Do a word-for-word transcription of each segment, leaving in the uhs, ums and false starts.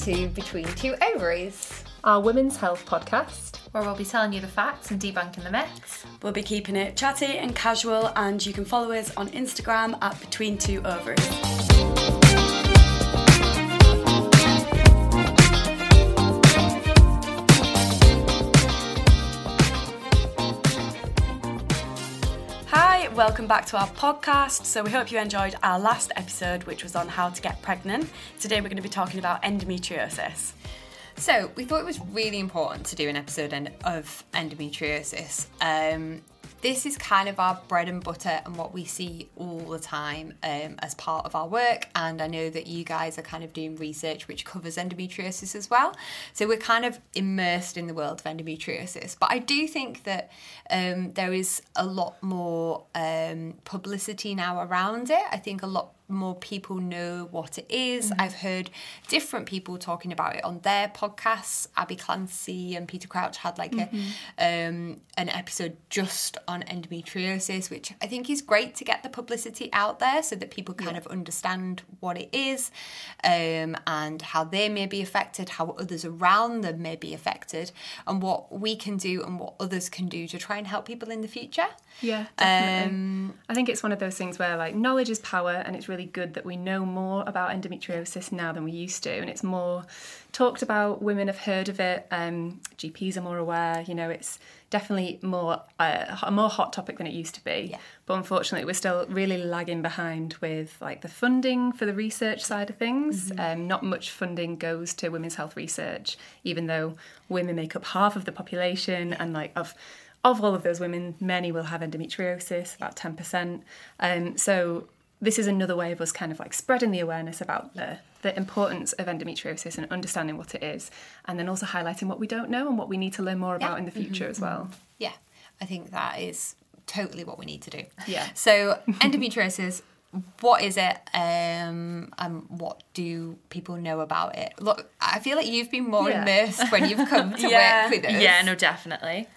to Between Two Ovaries, our women's health podcast, where we'll be telling you the facts and debunking the myths. We'll be keeping it chatty and casual, and you can follow us on Instagram at Between Two Ovaries. Welcome back to our podcast. So we hope you enjoyed our last episode, which was on how to get pregnant. Today we're going to be talking about endometriosis. So we thought it was really important to do an episode of endometriosis. Um, this is kind of our bread and butter and what we see all the time um, as part of our work. And I know that you guys are kind of doing research which covers endometriosis as well. So we're kind of immersed in the world of endometriosis. But I do think that um, there is a lot more um, publicity now around it. I think a lot more people know what it is. Mm-hmm. I've heard different people talking about it on their podcasts. Abby Clancy and Peter Crouch had like mm-hmm. a um, an episode just on endometriosis, which I think is great to get the publicity out there so that people kind yeah. of understand what it is um, and how they may be affected, how others around them may be affected, and what we can do and what others can do to try and help people in the future. Yeah, definitely. Um, I think it's one of those things where like knowledge is power, and it's really good that we know more about endometriosis now than we used to, and it's more talked about. Women have heard of it. Um, G Ps are more aware. You know, it's definitely more uh, a more hot topic than it used to be. Yeah. But unfortunately, we're still really lagging behind with like the funding for the research side of things. Mm-hmm. Um, not much funding goes to women's health research, even though women make up half of the population, and like of Of all of those women, many will have endometriosis, about ten percent. Um, so this is another way of us kind of like spreading the awareness about the, the importance of endometriosis and understanding what it is, and then also highlighting what we don't know and what we need to learn more about yeah. in the future mm-hmm. as well. Yeah, I think that is totally what we need to do. Yeah. So endometriosis, what is it, um, and what do people know about it? Look, I feel like you've been more yeah. immersed when you've come to yeah. work with us. Yeah, no, definitely.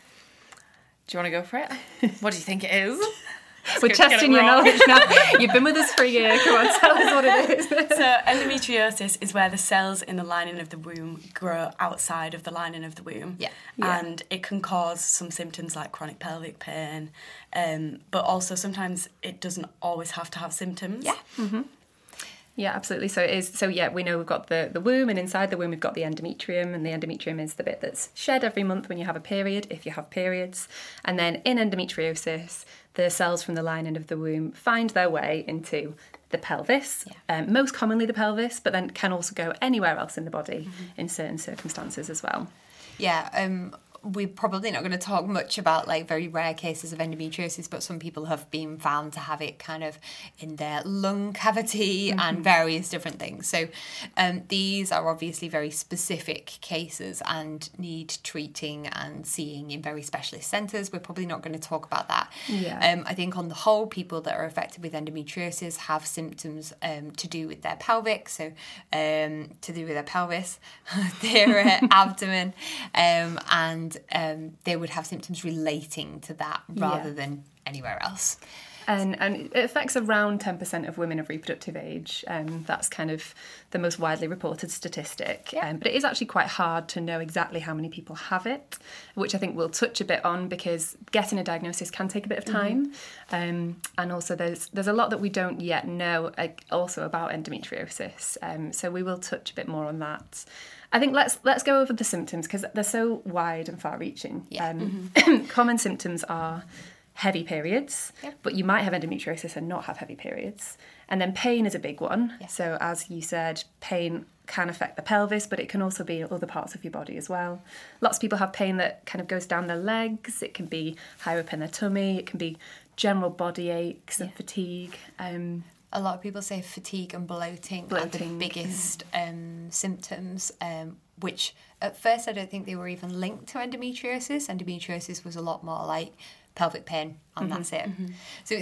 Do you want to go for it? What do you think it is? We're testing your knowledge now. You've been with us for a year. Come on, tell us what it is. So endometriosis is where the cells in the lining of the womb grow outside of the lining of the womb. Yeah. yeah. And it can cause some symptoms like chronic pelvic pain, um, but also sometimes it doesn't always have to have symptoms. Yeah. Mm-hmm. Yeah, absolutely. So it is. So yeah, we know we've got the, the womb, and inside the womb we've got the endometrium, and the endometrium is the bit that's shed every month when you have a period, if you have periods. And then in endometriosis, the cells from the lining of the womb find their way into the pelvis, yeah. um, most commonly the pelvis, but then can also go anywhere else in the body mm-hmm. in certain circumstances as well. Yeah, um, we're probably not going to talk much about like very rare cases of endometriosis, but some people have been found to have it kind of in their lung cavity mm-hmm. and various different things. So um, these are obviously very specific cases and need treating and seeing in very specialist centres. We're probably not going to talk about that. Yeah. Um, I think on the whole, people that are affected with endometriosis have symptoms um, to do with their pelvic, so um, to do with their pelvis, their uh, abdomen, um, and Um, they would have symptoms relating to that rather yeah. than anywhere else. And and it affects around ten percent of women of reproductive age. Um, that's kind of the most widely reported statistic. Yeah. Um, but it is actually quite hard to know exactly how many people have it, which I think we'll touch a bit on, because getting a diagnosis can take a bit of time. Mm-hmm. Um, and also there's there's a lot that we don't yet know uh, also about endometriosis. Um, so we will touch a bit more on that. I think let's let's go over the symptoms, because they're so wide and far-reaching. Yeah. Um, mm-hmm. Common symptoms are heavy periods, yep. but you might have endometriosis and not have heavy periods. And then pain is a big one. Yep. So as you said, pain can affect the pelvis, but it can also be other parts of your body as well. Lots of people have pain that kind of goes down their legs. It can be higher up in their tummy. It can be general body aches and yeah. fatigue. Um, a lot of people say fatigue and bloating, bloating. are the biggest um, symptoms, um, which at first I don't think they were even linked to endometriosis. Endometriosis was a lot more like pelvic pain, and mm-hmm, that's it. Mm-hmm. So it's an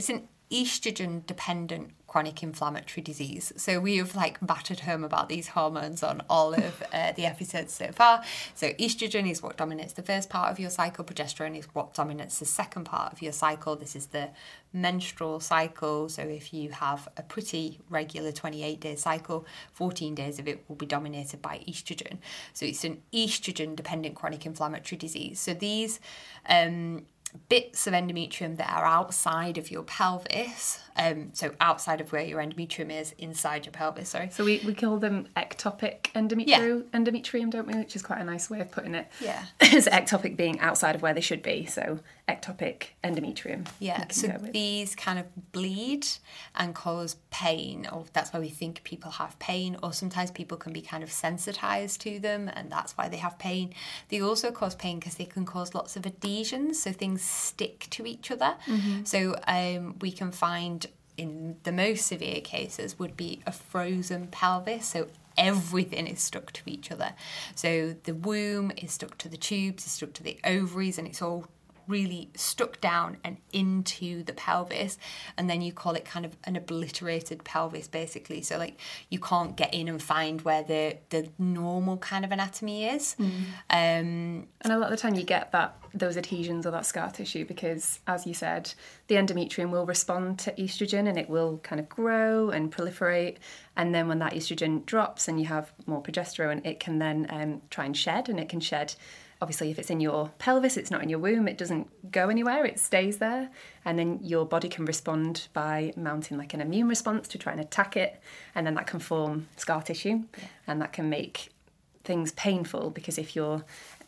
estrogen-dependent chronic inflammatory disease. So we have like battered home about these hormones on all of uh, the episodes so far. So estrogen is what dominates the first part of your cycle. Progesterone is what dominates the second part of your cycle. This is the menstrual cycle. So if you have a pretty regular twenty-eight day cycle, fourteen days of it will be dominated by estrogen. So it's an estrogen-dependent chronic inflammatory disease. So these um, bits of endometrium that are outside of your pelvis, um, so outside of where your endometrium is, inside your pelvis, sorry. So we, we call them ectopic endometrio, yeah. endometrium, don't we? Which is quite a nice way of putting it. Yeah. So ectopic being outside of where they should be, so ectopic endometrium. Yeah, so these kind of bleed and cause pain, or that's why we think people have pain, or sometimes people can be kind of sensitized to them and that's why they have pain. They also cause pain because they can cause lots of adhesions, so things stick to each other. Mm-hmm. So um, we can find in the most severe cases would be a frozen pelvis, so everything is stuck to each other. So the womb is stuck to the tubes, is stuck to the ovaries, and it's all really stuck down and into the pelvis, and then you call it kind of an obliterated pelvis, basically. So like you can't get in and find where the the normal kind of anatomy is. Mm. Um, and a lot of the time you get that those adhesions or that scar tissue because, as you said, the endometrium will respond to estrogen and it will kind of grow and proliferate, and then when that estrogen drops and you have more progesterone, it can then um, try and shed, and it can shed. Obviously, if it's in your pelvis, it's not in your womb, it doesn't go anywhere, it stays there. And then your body can respond by mounting like an immune response to try and attack it. And then that can form scar tissue. Yeah. And that can make things painful because if your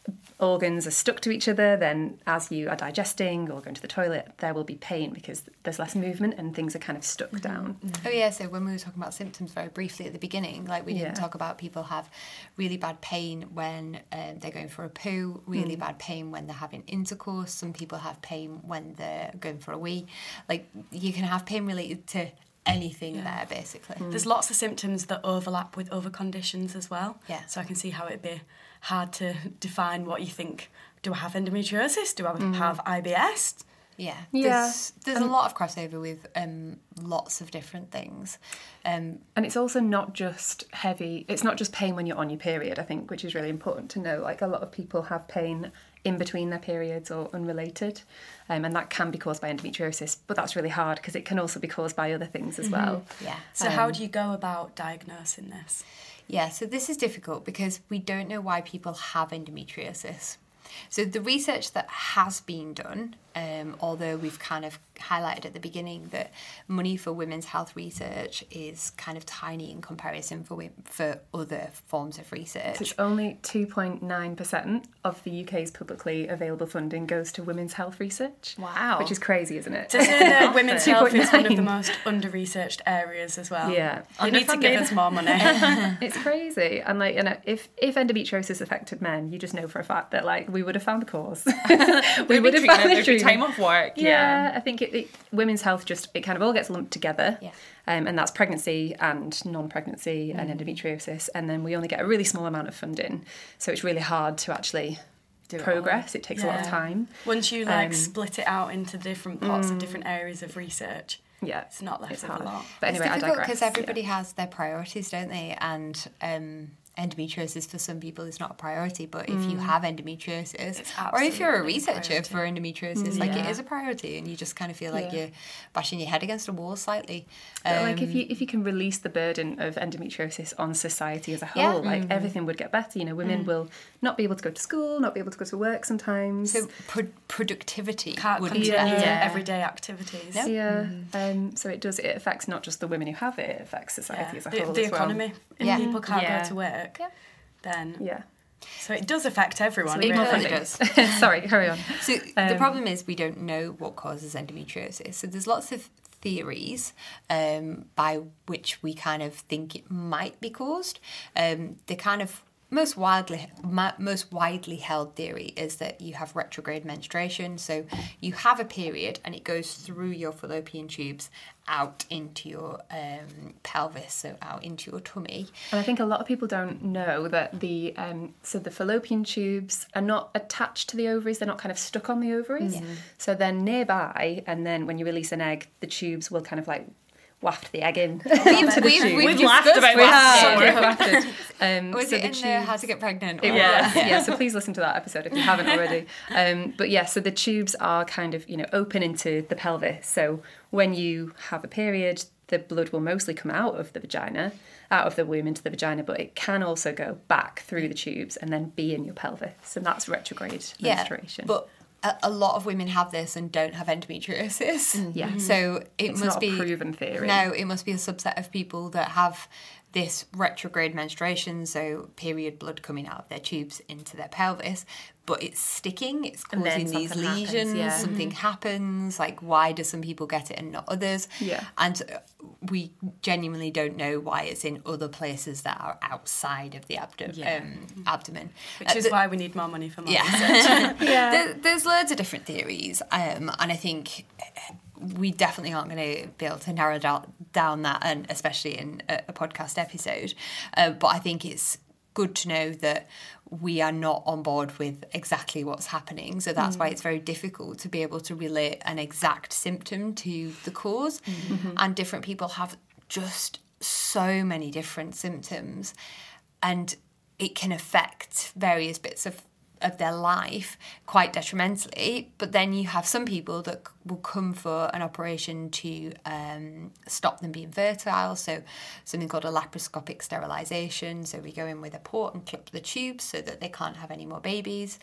organs are stuck to each other, then as you are digesting or going to the toilet, there will be pain because there's less movement and things are kind of stuck mm-hmm. down. Mm-hmm. Oh yeah, so when we were talking about symptoms very briefly at the beginning, like we didn't yeah. talk about people have really bad pain when um, they're going for a poo, really mm. bad pain when they're having intercourse. Some people have pain when they're going for a wee. Like you can have pain related to anything yeah. there, basically. Mm. There's lots of symptoms that overlap with other conditions as well. Yeah. So I can see how it'd be hard to define what you think. Do I have endometriosis? Do I mm. have I B S? Yeah. Yeah. There's, there's um, a lot of crossover with um, lots of different things. Um, and it's also not just heavy, it's not just pain when you're on your period, I think, which is really important to know. Like a lot of people have pain in between their periods or unrelated, um, and that can be caused by endometriosis, but that's really hard because it can also be caused by other things as mm-hmm. well. Yeah. So um, how do you go about diagnosing this? Yeah, so this is difficult because we don't know why people have endometriosis. So the research that has been done, um, although we've kind of highlighted at the beginning that money for women's health research is kind of tiny in comparison for for other forms of research. So it's only two point nine percent of the U K's publicly available funding goes to women's health research. Wow. Which is crazy, isn't it? To say that women's health is one of the most under-researched areas as well. Yeah. You need to give us more money. It's crazy. And like, you know, if, if endometriosis affected men, you just know for a fact that like we would have found the cause. we would have found the treatment. Time off work. Yeah, yeah. I think it, it, women's health just, it kind of all gets lumped together. Yeah. Um, and that's pregnancy and non-pregnancy mm. and endometriosis. And then we only get a really small amount of funding. So it's really hard to actually do progress. It, it takes yeah. a lot of time. Once you like um, split it out into different parts mm, of different areas of research, yeah, it's not less it's of hard. a lot. But anyway, it's difficult I digress. Because everybody yeah. has their priorities, don't they? And um, endometriosis for some people is not a priority, but if mm. you have endometriosis, or if you're a researcher a for endometriosis, mm, like yeah. it is a priority, and you just kind of feel like yeah. you're bashing your head against a wall slightly. Um, like if you if you can release the burden of endometriosis on society as a whole, yeah. like mm. everything would get better. You know, women mm. will not be able to go to school, not be able to go to work sometimes. So pro- productivity can't would continue yeah. yeah. everyday activities. Yep. Yeah. Mm. Um, so it does. It affects not just the women who have it; it affects society yeah. as a the, whole. The as well. economy. If yeah. people can't yeah. go to work, yeah. then yeah. So it does affect everyone. So really. It does. Sorry, carry on. So um, the problem is we don't know what causes endometriosis. So there's lots of theories um, by which we kind of think it might be caused. Um, they kind of most widely ma- most widely held theory is that you have retrograde menstruation. So you have a period and it goes through your fallopian tubes out into your um, pelvis, so out into your tummy. And I think a lot of people don't know that the um, so the fallopian tubes are not attached to the ovaries; they're not kind of stuck on the ovaries. Mm-hmm. So they're nearby, and then when you release an egg, the tubes will kind of like waft the egg in. We've, to the we've, tube. we've, We've laughed about We wafting. have, we've wafted. Um, Was so it the in tubes, the How to Get Pregnant? It or- was, Yeah. yeah. So please listen to that episode if you haven't already. Um, but yeah, so the tubes are kind of, you know, open into the pelvis. So when you have a period, the blood will mostly come out of the vagina, out of the womb into the vagina, but it can also go back through the tubes and then be in your pelvis. And that's retrograde Yeah, menstruation. but a, a lot of women have this and don't have endometriosis. Yeah. So it It's must not be a proven theory. No, it must be a subset of people that have this retrograde menstruation, so period blood coming out of their tubes into their pelvis, but it's sticking, it's And then causing these something happens, lesions, yeah. something happens, like why do some people get it and not others? Yeah. And we genuinely don't know why it's in other places that are outside of the abdo- Yeah. um, abdomen. Which Uh, is the- why we need more money for more Yeah. research. Yeah. there, there's loads of different theories, um, and I think we definitely aren't going to be able to narrow down, down that, and especially in a, a podcast episode. Uh, but I think it's good to know that we are not on board with exactly what's happening. So that's why it's very difficult to be able to relate an exact symptom to the cause. Mm-hmm. And different people have just so many different symptoms, and it can affect various bits of of their life quite detrimentally. But then you have some people that c- will come for an operation to um, stop them being fertile, so something called a laparoscopic sterilisation. So we go in with a port and clip the tubes so that they can't have any more babies.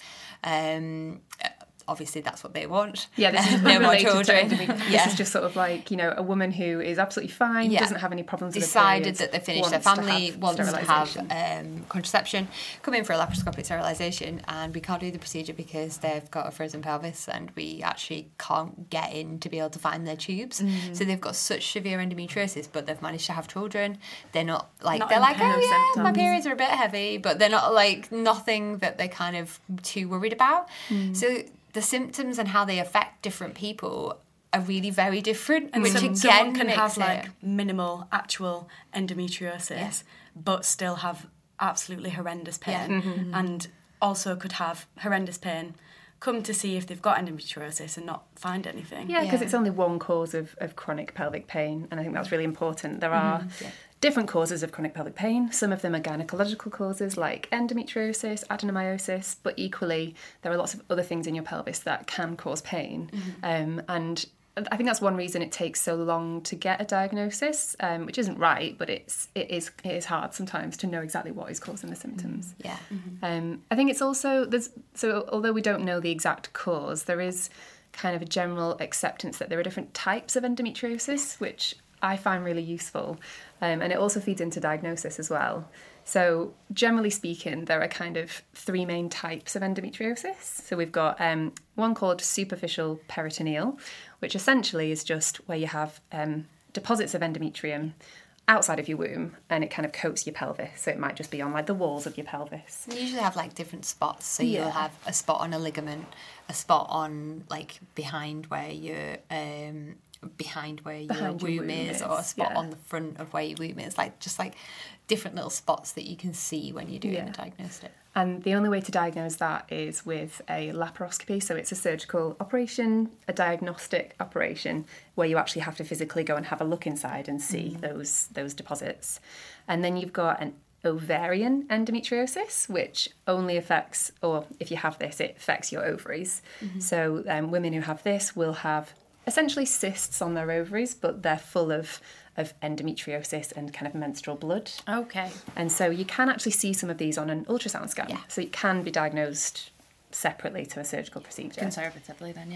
Um, obviously that's what they want. Yeah, this is no more unrelated to children. endometriosis. Yeah. This is just sort of like, you know, a woman who is absolutely fine, Yeah. doesn't have any problems with her decided periods, that they finished their wants to family, have wants to have sterilisation. um, contraception, come in for a laparoscopic sterilisation, and we can't do the procedure because they've got a frozen pelvis and we actually can't get in to be able to find their tubes. Mm-hmm. So they've got such severe endometriosis, but they've managed to have children. They're not like, Not they're in like, pain oh of yeah, my symptoms. periods are a bit heavy, but they're not like, nothing that they're kind of too worried about. Mm. So the symptoms and how they affect different people are really very different, And which some, again someone can makes have it- like minimal actual endometriosis, Yeah. but still have absolutely horrendous pain, Yeah. Mm-hmm. and also could have horrendous pain, come to see if they've got endometriosis and not find anything. Yeah, because Yeah. it's only one cause of, of chronic pelvic pain, and I think that's really important. There are yeah. different causes of chronic pelvic pain. Some of them are gynecological causes like endometriosis, adenomyosis, but equally there are lots of other things in your pelvis that can cause pain. Um, and I think that's one reason it takes so long to get a diagnosis, um, which isn't right, but it's it is it is hard sometimes to know exactly what is causing the symptoms. Yeah. Um, I think it's also there's so although we don't know the exact cause, there is kind of a general acceptance that there are different types of endometriosis, which I find really useful, um, and it also feeds into diagnosis as well. So generally speaking, there are kind of three main types of endometriosis. So we've got um, one called superficial peritoneal, which essentially is just where you have um, deposits of endometrium outside of your womb, and it kind of coats your pelvis. So it might just be on like the walls of your pelvis. You usually have like different spots. So Yeah. you'll have a spot on a ligament, a spot on like behind where your um behind where Behind your your womb, womb is, is, or a spot yeah. on the front of where your womb is. Like just like different little spots that you can see when you're doing Yeah. the diagnostic. And the only way to diagnose that is with a laparoscopy. So it's a surgical operation, a diagnostic operation, where you actually have to physically go and have a look inside and see those those deposits. And then you've got an ovarian endometriosis, which only affects, or if you have this, it affects your ovaries. So um, women who have this will have essentially cysts on their ovaries, but they're full of, of endometriosis and kind of menstrual blood. Okay. And so you can actually see some of these on an ultrasound scan. Yeah. So it can be diagnosed separately to a surgical procedure. Conservatively then, yeah.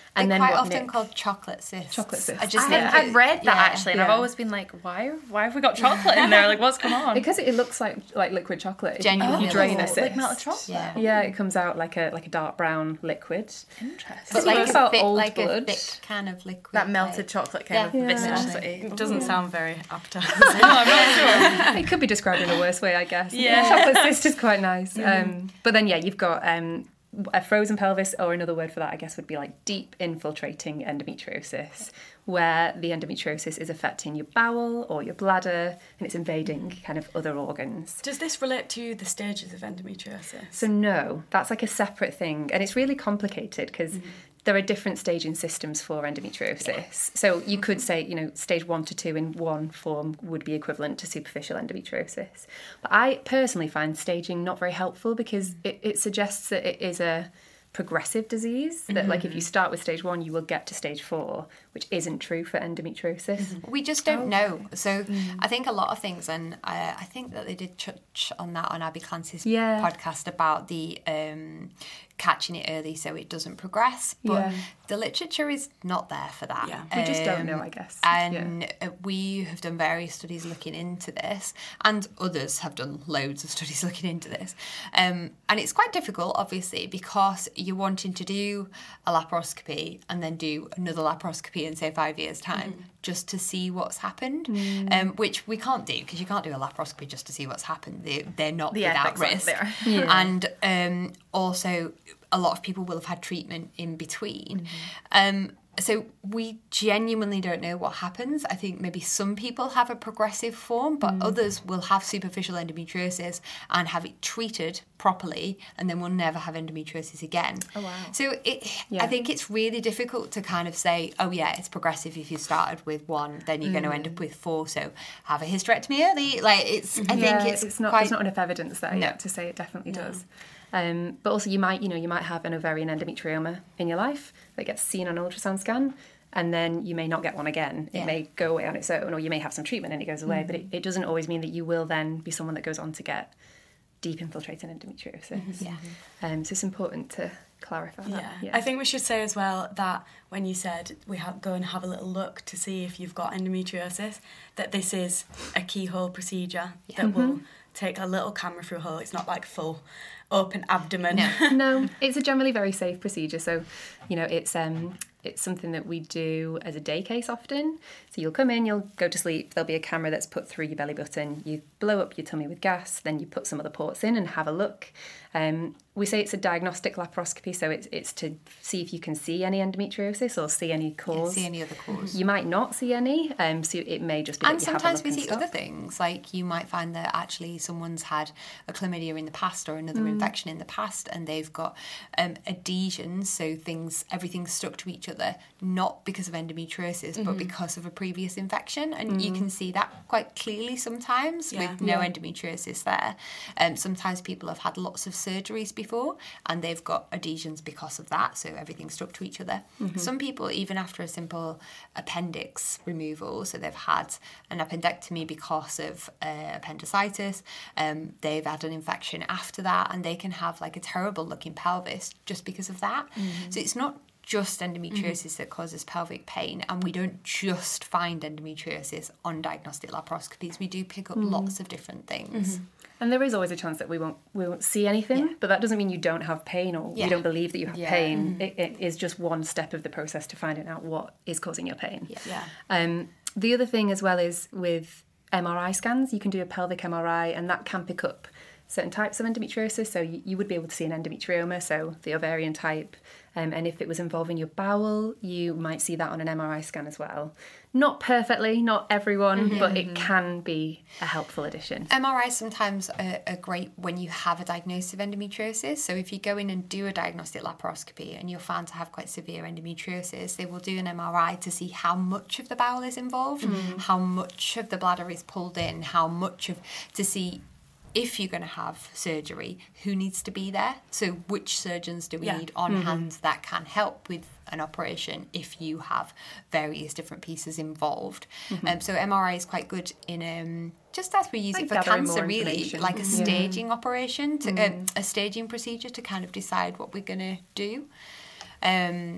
And They're then quite what often Nick- called chocolate cysts. Chocolate cysts. I just I think have, I've it- read that yeah. actually, and I've Yeah. always been like, why? Why have we got chocolate in there? Like, what's going on? Because it looks like like liquid chocolate. If you- Genuinely if you drain a looks cyst. like melted chocolate. Yeah. Yeah, it comes out like a like a dark brown liquid. Interesting. But like, It's a about thick, old like a blood. thick kind of liquid. That melted like- chocolate kind of Yeah. viscosity. It doesn't sound very appetizing. No, I'm not sure. It could be described in a worse way, I guess. Yeah. Chocolate cyst is quite nice. Um, but then, yeah, you've got um, a frozen pelvis, or another word for that, I guess, would be like deep infiltrating endometriosis, where the endometriosis is affecting your bowel or your bladder, and it's invading kind of other organs. Does this relate to the stages of endometriosis? So no, that's like a separate thing, and it's really complicated because mm. there are different staging systems for endometriosis. Yeah. So you could say, you know, stage one to two in one form would be equivalent to superficial endometriosis. But I personally find staging not very helpful because it, it suggests that it is a progressive disease, that mm-hmm. like if you start with stage one you will get to stage four, which isn't true for endometriosis. Mm-hmm. We just don't oh. know. So mm. I think a lot of things, and I, I think that they did touch on that on Abby Clancy's yeah. podcast about the um, catching it early so it doesn't progress, but yeah. the literature is not there for that. Yeah. We just don't know, I guess. And yeah. we have done various studies looking into this, and others have done loads of studies looking into this. Um, and it's quite difficult, obviously, because you're wanting to do a laparoscopy and then do another laparoscopy in, say, five years' time, mm. just to see what's happened, mm. um, which we can't do because you can't do a laparoscopy just to see what's happened. They, they're not the without risk. There. Yeah. And um, also, a lot of people will have had treatment in between. Mm-hmm. Um, so we genuinely don't know what happens. I think maybe some people have a progressive form, but mm. others will have superficial endometriosis and have it treated properly, and then will never have endometriosis again. Oh, wow. So it, yeah. I think it's really difficult to kind of say, oh yeah, it's progressive. If you started with one, then you're mm. going to end up with four. So have a hysterectomy early. Like it's, I yeah, think it's, it's not. quite... There's not enough evidence there no. yet to say it definitely no. does. Um, but also you might, you know, you might have an ovarian endometrioma in your life that gets seen on an ultrasound scan, and then you may not get one again. Yeah. It may go away on its own, or you may have some treatment and it goes away, mm. but it, it doesn't always mean that you will then be someone that goes on to get deep infiltrating endometriosis. Mm-hmm. Yeah. Um, so it's important to clarify that. Yeah. Yeah. I think we should say as well that when you said we have go and have a little look to see if you've got endometriosis, that this is a keyhole procedure yeah. that mm-hmm. will take a little camera through a hole. It's not like full open abdomen. No. No, it's a generally very safe procedure. So, you know, it's um, it's something that we do as a day case often. So you'll come in, you'll go to sleep, there'll be a camera that's put through your belly button, you blow up your tummy with gas, then you put some other ports in and have a look. Um, we say it's a diagnostic laparoscopy, so it's it's to see if you can see any endometriosis or see any cause. Yeah, see any other cause. You might not see any, um, so it may just be and that you have a sometimes look we and see stop. other things, like you might find that actually someone's had a chlamydia in the past or another mm. infection in the past, and they've got um, adhesions, so things, everything's stuck to each other, not because of endometriosis, mm-hmm. but because of a previous infection, and mm. you can see that quite clearly sometimes yeah. with no yeah. endometriosis there. Um, sometimes people have had lots of surgeries before, and they've got adhesions because of that, so everything's stuck to each other. Mm-hmm. Some people, even after a simple appendix removal, so they've had an appendectomy because of uh, appendicitis, um, they've had an infection after that, and they can have like a terrible looking pelvis just because of that. Mm-hmm. So it's not just endometriosis mm-hmm. that causes pelvic pain, and we don't just find endometriosis on diagnostic laparoscopies. We do pick up mm-hmm. lots of different things. Mm-hmm. And there is always a chance that we won't we won't see anything, yeah. but that doesn't mean you don't have pain or yeah. you don't believe that you have yeah. pain. Mm-hmm. It, it is just one step of the process to finding out what is causing your pain. Yeah. yeah. Um, the other thing as well is with M R I scans, you can do a pelvic M R I, and that can pick up certain types of endometriosis. So you, you would be able to see an endometrioma, so the ovarian type. Um, and if it was involving your bowel, you might see that on an M R I scan as well. Not perfectly, not everyone, mm-hmm. but it can be a helpful addition. M R Is sometimes are, are great when you have a diagnosis of endometriosis. So if you go in and do a diagnostic laparoscopy and you're found to have quite severe endometriosis, they will do an M R I to see how much of the bowel is involved, mm-hmm. how much of the bladder is pulled in, how much of, to see if you're going to have surgery, who needs to be there? So which surgeons do we yeah. need on mm-hmm. hand that can help with an operation if you have various different pieces involved? Mm-hmm. Um, so M R I is quite good in um, just as we use like it for cancer, really, like a mm-hmm. staging operation, to, mm-hmm. uh, a staging procedure to kind of decide what we're going to do. Um,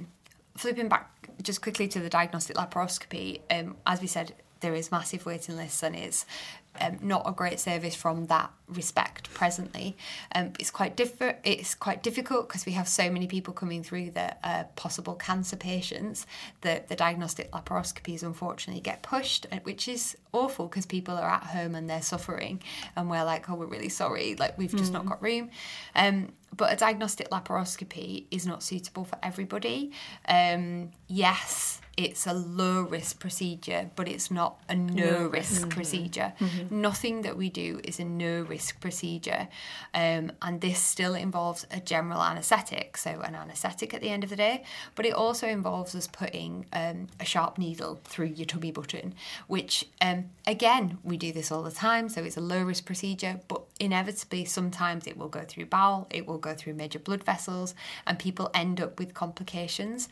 flipping back just quickly to the diagnostic laparoscopy, um, as we said, there is massive waiting lists and it's um, not a great service from that respect presently. Um, it's quite different. It's quite difficult because we have so many people coming through that are possible cancer patients that the diagnostic laparoscopies unfortunately get pushed, which is awful because people are at home and they're suffering and we're like, oh, we're really sorry, like we've just mm. not got room. Um, but a diagnostic laparoscopy is not suitable for everybody. Um, yes, it's a low risk procedure, but it's not a no risk mm-hmm. procedure. Mm-hmm. Nothing that we do is a no risk procedure. Um, and this still involves a general anaesthetic, so an anaesthetic at the end of the day, but it also involves us putting um, a sharp needle through your tummy button, which um, again, we do this all the time, so it's a low risk procedure, but inevitably sometimes it will go through bowel, it will go through major blood vessels, and people end up with complications.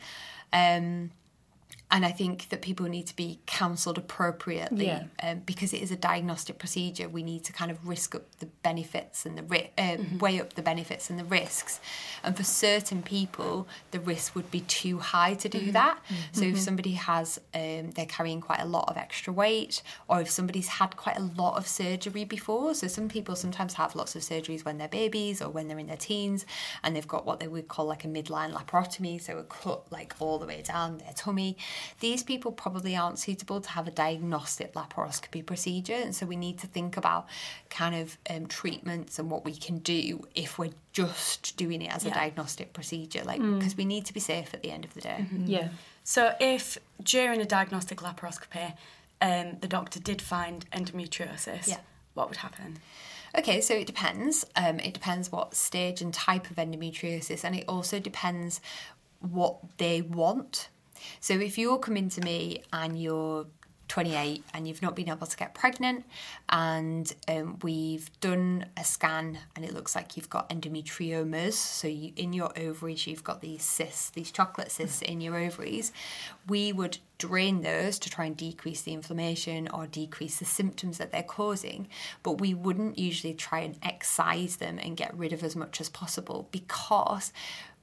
Um, And I think that people need to be counselled appropriately yeah. um, because it is a diagnostic procedure. We need to kind of risk up the benefits and the ri- uh, mm-hmm. weigh up the benefits and the risks. And for certain people, the risk would be too high to do mm-hmm. that. Mm-hmm. So if somebody has, um, they're carrying quite a lot of extra weight, or if somebody's had quite a lot of surgery before. So some people sometimes have lots of surgeries when they're babies or when they're in their teens, and they've got what they would call like a midline laparotomy, so a cut like all the way down their tummy. These people probably aren't suitable to have a diagnostic laparoscopy procedure, and so we need to think about kind of um, treatments and what we can do if we're just doing it as yeah. a diagnostic procedure, like because mm. we need to be safe at the end of the day. Mm-hmm. Yeah. So if during a diagnostic laparoscopy um, the doctor did find endometriosis, yeah. what would happen? Okay, so it depends. Um, it depends what stage and type of endometriosis, and it also depends what they want. So if you're coming to me and you're twenty-eight and you've not been able to get pregnant, and um, we've done a scan and it looks like you've got endometriomas, so you, in your ovaries you've got these cysts, these chocolate cysts in your ovaries, we would drain those to try and decrease the inflammation or decrease the symptoms that they're causing, but we wouldn't usually try and excise them and get rid of as much as possible, because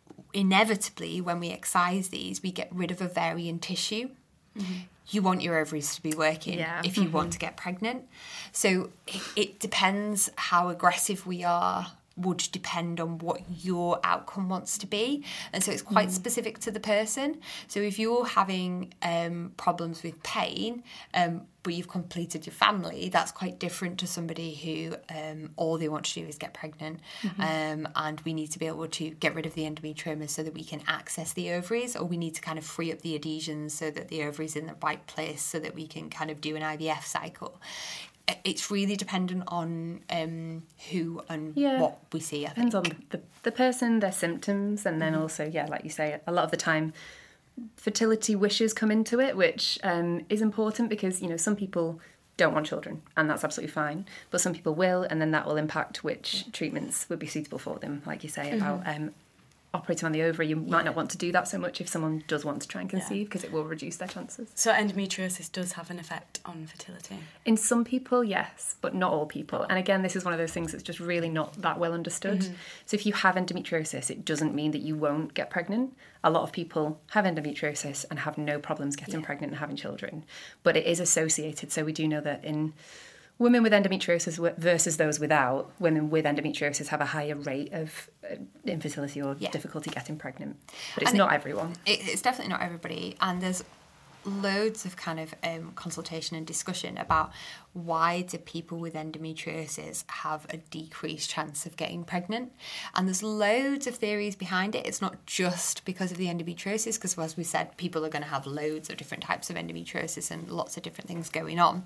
inevitably when we excise these we get rid of ovarian tissue. Mm-hmm. You want your ovaries to be working yeah. if you mm-hmm. want to get pregnant. So it, it depends how aggressive we are, would depend on what your outcome wants to be. And so it's quite mm. specific to the person. So if you're having um, problems with pain, um, but you've completed your family, that's quite different to somebody who um, all they want to do is get pregnant. Mm-hmm. Um, and we need to be able to get rid of the endometriomas so that we can access the ovaries, or we need to kind of free up the adhesions so that the ovary's in the right place so that we can kind of do an I V F cycle. It's really dependent on um, who and yeah. what we see, I think. Depends on the, the person, their symptoms, and then mm-hmm. also, yeah, like you say, a lot of the time fertility wishes come into it, which um, is important because, you know, some people don't want children, and that's absolutely fine, but some people will, and then that will impact which treatments would be suitable for them, like you say, mm-hmm. about um, operating on the ovary. You might yeah. not want to do that so much if someone does want to try and conceive, because yeah. it will reduce their chances. So endometriosis does have an effect on fertility? In some people, yes, but not all people. And again, this is one of those things that's just really not that well understood. Mm-hmm. So if you have endometriosis, it doesn't mean that you won't get pregnant. A lot of people have endometriosis and have no problems getting yeah. pregnant and having children, but it is associated. So we do know that in women with endometriosis versus those without, women with endometriosis have a higher rate of infertility or yeah. difficulty getting pregnant. But it's and not it, everyone. It, it's definitely not everybody. And there's loads of kind of um, consultation and discussion about why do people with endometriosis have a decreased chance of getting pregnant. And there's loads of theories behind it. It's not just because of the endometriosis, because as we said, people are going to have loads of different types of endometriosis and lots of different things going on.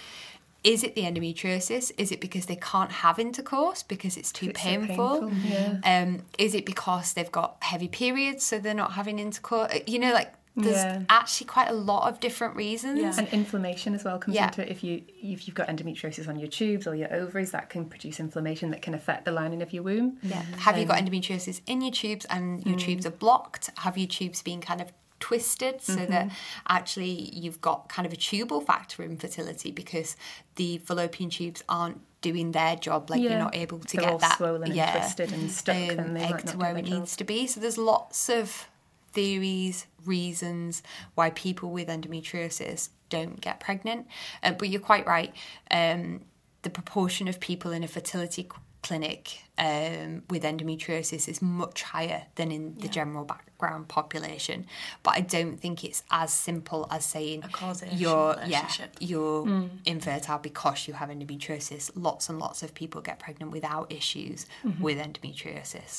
Is it the endometriosis? Is it because they can't have intercourse because it's too it's painful? So painful. Yeah. Um, is it because they've got heavy periods so they're not having intercourse? You know, like there's yeah. actually quite a lot of different reasons. Yeah. And inflammation as well comes yeah. into it. If, you, if you've got endometriosis on your tubes or your ovaries, that can produce inflammation that can affect the lining of your womb. Yeah. Have um, you got endometriosis in your tubes and your mm. tubes are blocked? Have your tubes been kind of twisted so mm-hmm. that actually you've got kind of a tubal factor in fertility because the fallopian tubes aren't doing their job, like yeah. you're not able to They're get all that swollen yeah, and twisted and stuck um, and they egg might not to where do it their needs job. to be. So there's lots of theories, reasons why people with endometriosis don't get pregnant. Uh, but you're quite right. Um, the proportion of people in a fertility clinic um, with endometriosis is much higher than in the yeah. general background population. But I don't think it's as simple as saying a causation you're yeah you're mm. infertile because you have endometriosis. Lots and lots of people get pregnant without issues mm-hmm. with endometriosis.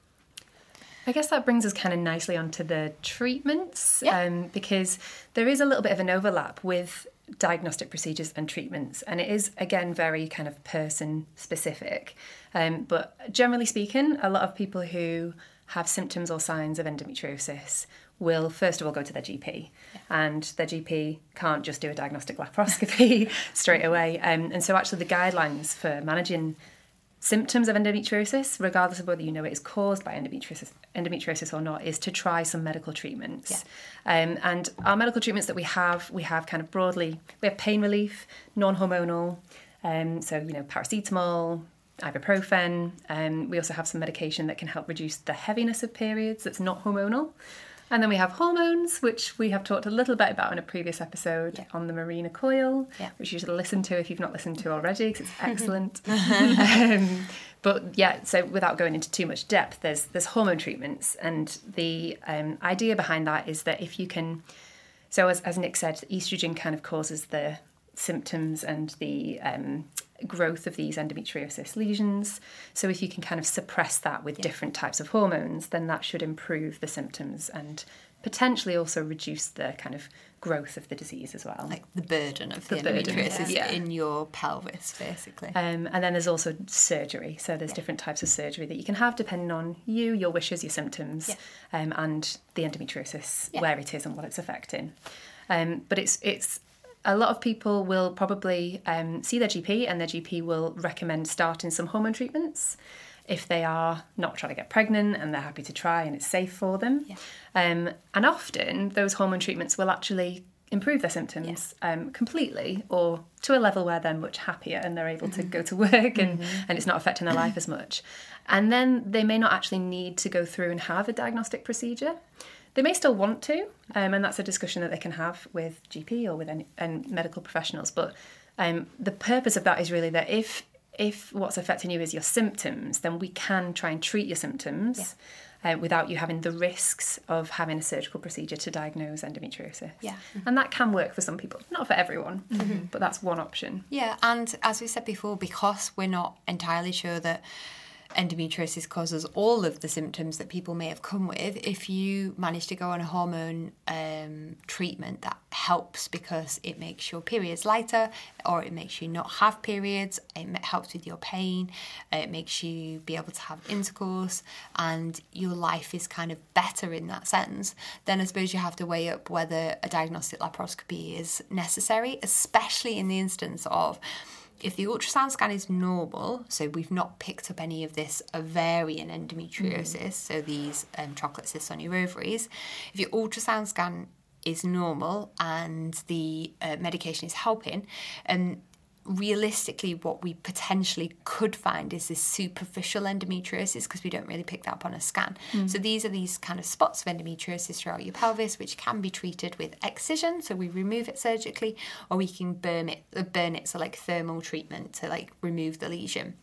I guess that brings us kind of nicely onto the treatments, yeah. um, because there is a little bit of an overlap with diagnostic procedures and treatments, and it is again very kind of person specific. Um, but generally speaking, a lot of people who have symptoms or signs of endometriosis will first of all go to their G P, yeah. and their G P can't just do a diagnostic laparoscopy straight away. Um, and so actually the guidelines for managing symptoms of endometriosis, regardless of whether you know it is caused by endometriosis, endometriosis or not, is to try some medical treatments. Yeah. Um, and our medical treatments that we have, we have kind of broadly, we have pain relief, non-hormonal, um, so, you know, paracetamol, ibuprofen. Um, we also have some medication that can help reduce the heaviness of periods that's not hormonal. And then we have hormones, which we have talked a little bit about in a previous episode yeah. on the Mirena coil, yeah. which you should listen to if you've not listened to already, because it's excellent. um, but yeah, so without going into too much depth, there's there's hormone treatments, and the um, idea behind that is that if you can, so as, as Nick said, estrogen kind of causes the symptoms and the um, growth of these endometriosis lesions. So if you can kind of suppress that with yeah. different types of hormones, then that should improve the symptoms and potentially also reduce the kind of growth of the disease as well. Like the burden of the, the endometriosis burden, yeah. in your pelvis, basically. Um, and then there's also surgery. So there's yeah. different types of surgery that you can have depending on you, your wishes, your symptoms, yeah. um, and the endometriosis, yeah. where it is and what it's affecting. Um, but it's it's a lot of people will probably um, see their G P, and their G P will recommend starting some hormone treatments if they are not trying to get pregnant and they're happy to try and it's safe for them. Yeah. Um, and often those hormone treatments will actually improve their symptoms yeah. um, completely, or to a level where they're much happier and they're able mm-hmm. to go to work and, mm-hmm. and it's not affecting their life as much. And then they may not actually need to go through and have a diagnostic procedure. They may still want to, um, and that's a discussion that they can have with G P or with any and medical professionals. But um, the purpose of that is really that if if what's affecting you is your symptoms, then we can try and treat your symptoms yeah. uh, without you having the risks of having a surgical procedure to diagnose endometriosis. Yeah. Mm-hmm. And that can work for some people, not for everyone, mm-hmm. but that's one option. Yeah, and as we said before, because we're not entirely sure that endometriosis causes all of the symptoms that people may have come with, if you manage to go on a hormone um, treatment that helps because it makes your periods lighter, or it makes you not have periods, it helps with your pain, it makes you be able to have intercourse, and your life is kind of better in that sense, then I suppose you have to weigh up whether a diagnostic laparoscopy is necessary, especially in the instance of if the ultrasound scan is normal, so we've not picked up any of this ovarian endometriosis, mm. so these um, chocolate cysts on your ovaries, if your ultrasound scan is normal and the uh, medication is helping, um, realistically what we potentially could find is this superficial endometriosis, because we don't really pick that up on a scan. Mm. So these are these kind of spots of endometriosis throughout your pelvis, which can be treated with excision, so we remove it surgically, or we can burn it, uh, burn it, so like thermal treatment to like remove the lesion.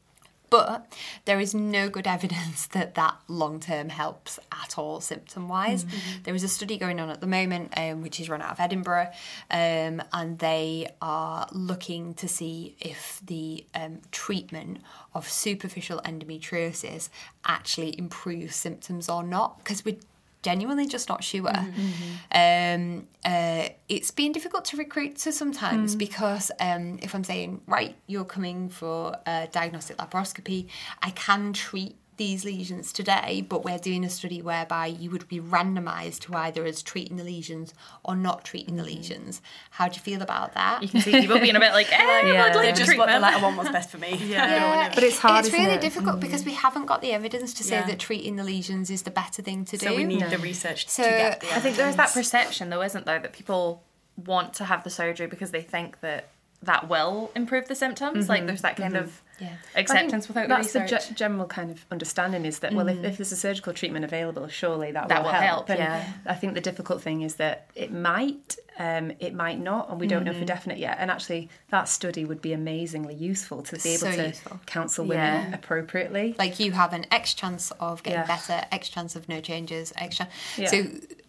But there is no good evidence that that long-term helps at all symptom-wise. Mm-hmm. There is a study going on at the moment, um, which is run out of Edinburgh, um, and they are looking to see if the um, treatment of superficial endometriosis actually improves symptoms or not, because we're genuinely just not sure. Mm-hmm. Um, uh, it's been difficult to recruit to sometimes mm. because um, if I'm saying, right, you're coming for a diagnostic laparoscopy, I can treat these lesions today, but we're doing a study whereby you would be randomised to either as treating the lesions or not treating the lesions. How do you feel about that? You can see people being a bit like, eh, yeah. I'd like just treatment. What the latter one was best for me. Yeah, yeah. But it's hard. It's really it? difficult mm. because we haven't got the evidence to say yeah. that treating the lesions is the better thing to do. So we need no. the research so to get the evidence. I think there is that perception, though, isn't there, that people want to have the surgery because they think that that will improve the symptoms. Mm-hmm. Like there's that kind mm-hmm. of yeah. acceptance without the research. That's the ge- general kind of understanding is that, mm. well, if, if there's a surgical treatment available, surely that, that will, will help. help. And yeah. I think the difficult thing is that it might, um, it might not, and we don't mm-hmm. know for definite yet. And actually, that study would be amazingly useful to be able so to useful. counsel women yeah. appropriately. Like you have an X chance of getting yeah. better, X chance of no changes, X chance. Yeah. So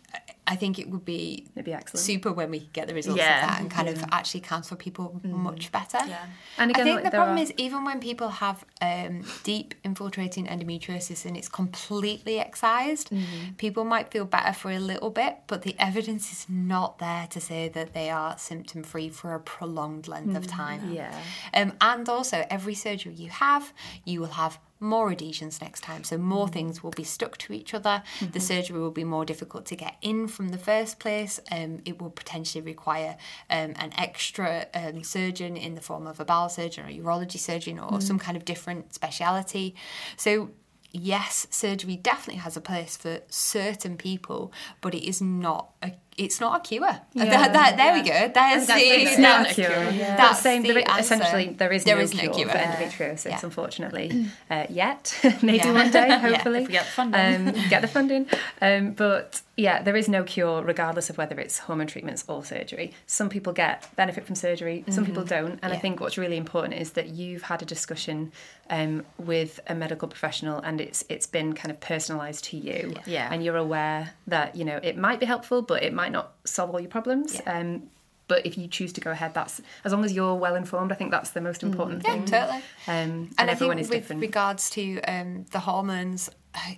I think it would be, It'd be excellent. super when we get the results yeah. of that and kind yeah. of actually counsel people mm. much better. Yeah. And again, I think like, the problem are... is even when people have um, deep infiltrating endometriosis and it's completely excised, mm-hmm. people might feel better for a little bit, but the evidence is not there to say that they are symptom free for a prolonged length mm. of time. Yeah. Um, and also every surgery you have, you will have more adhesions next time, so more things will be stuck to each other. Mm-hmm. The surgery will be more difficult to get in from the first place. Um, it will potentially require um, an extra um, surgeon in the form of a bowel surgeon or a urology surgeon or mm. some kind of different speciality. So yes, surgery definitely has a place for certain people, but it is not a it's not a cure. Yeah. That, that, there yeah. we go. There's the, it's not a cure. Yeah. That's saying the there, answer. Essentially, there is there no, is no cure, cure for endometriosis, yeah. unfortunately, uh, yet. Maybe Yeah. one day, hopefully. Yeah, if we get the funding. Um, get the funding. Um, but yeah, there is no cure, regardless of whether it's hormone treatments or surgery. Some people get benefit from surgery, some mm-hmm. people don't. And yeah. I think what's really important is that you've had a discussion um, with a medical professional, and it's it's been kind of personalised to you. Yeah. yeah. And you're aware that, you know, it might be helpful, but it might not solve all your problems. Yeah. Um, but if you choose to go ahead, that's as long as you're well informed. I think that's the most important yeah, thing. totally. Um, and, and I everyone think is with different. regards to um, the hormones,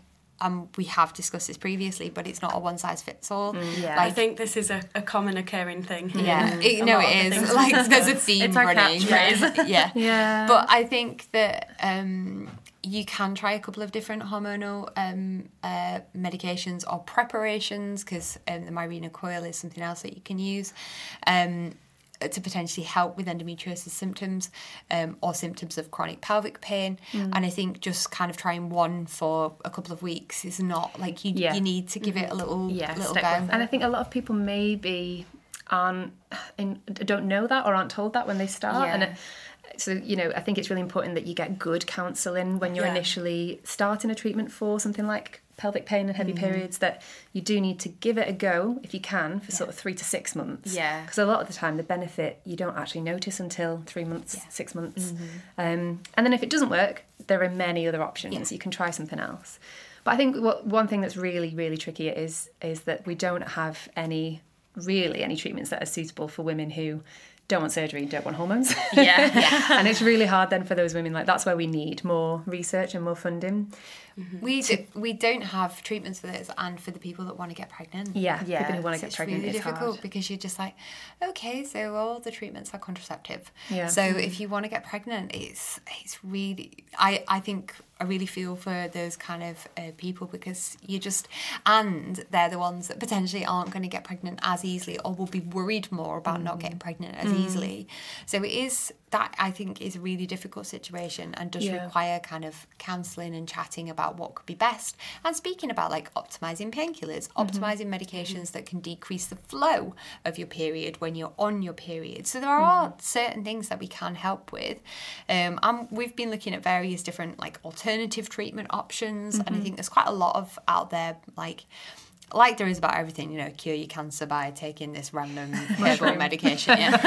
um, we have discussed this previously, but it's not a one size fits all. Mm, yeah. Like, I think this is a, a common occurring thing. Yeah, Mm. it, A no, lot of it the is. things Like, we there's a discuss. theme It's our running. catchphrase. yeah. Yeah. But I think that um, you can try a couple of different hormonal um, uh, medications or preparations, because um, the Mirena coil is something else that you can use. Um, to potentially help with endometriosis symptoms um, or symptoms of chronic pelvic pain. Mm. And I think just kind of trying one for a couple of weeks is not, like, you yeah. you need to give mm-hmm. it a little, yeah, little stick go. with it. And I think a lot of people maybe aren't, in, don't know that or aren't told that when they start. Yeah. And it, so, you know, I think it's really important that you get good counselling when you're Yeah. initially starting a treatment for something like pelvic pain and heavy Mm-hmm. periods, that you do need to give it a go if you can for Yeah. sort of three to six months. Yeah. Because a lot of the time the benefit you don't actually notice until three months, Yeah. six months. Mm-hmm. Um, and then if it doesn't work, there are many other options. Yeah. You can try something else. But I think what one thing that's really, really tricky is is that we don't have any, really any treatments that are suitable for women who don't want surgery, don't want hormones. Yeah. yeah. And it's really hard then for those women. Like, that's where we need more research and more funding. Mm-hmm. We do, we don't have treatments for this, and for the people that want to get pregnant. Yeah, Yeah. people who want to So get it's pregnant, really it's difficult hard. because you're just like, okay, so all the treatments are contraceptive. Yeah. So if you want to get pregnant, it's it's really, I, I think I really feel for those kind of uh, people, because you just, and they're the ones that potentially aren't going to get pregnant as easily, or will be worried more about mm. not getting pregnant as mm. easily. So it is, that I think is a really difficult situation, and does Yeah. require kind of counselling and chatting about what could be best, and speaking about like optimising painkillers, Mm-hmm. optimising medications that can decrease the flow of your period when you're on your period. So there are mm. certain things that we can help with. Um, and we've been looking at various different like alternative treatment options, mm-hmm. and I think there's quite a lot of out there, like like there is about everything, you know, cure your cancer by taking this random herbal medication. Yeah.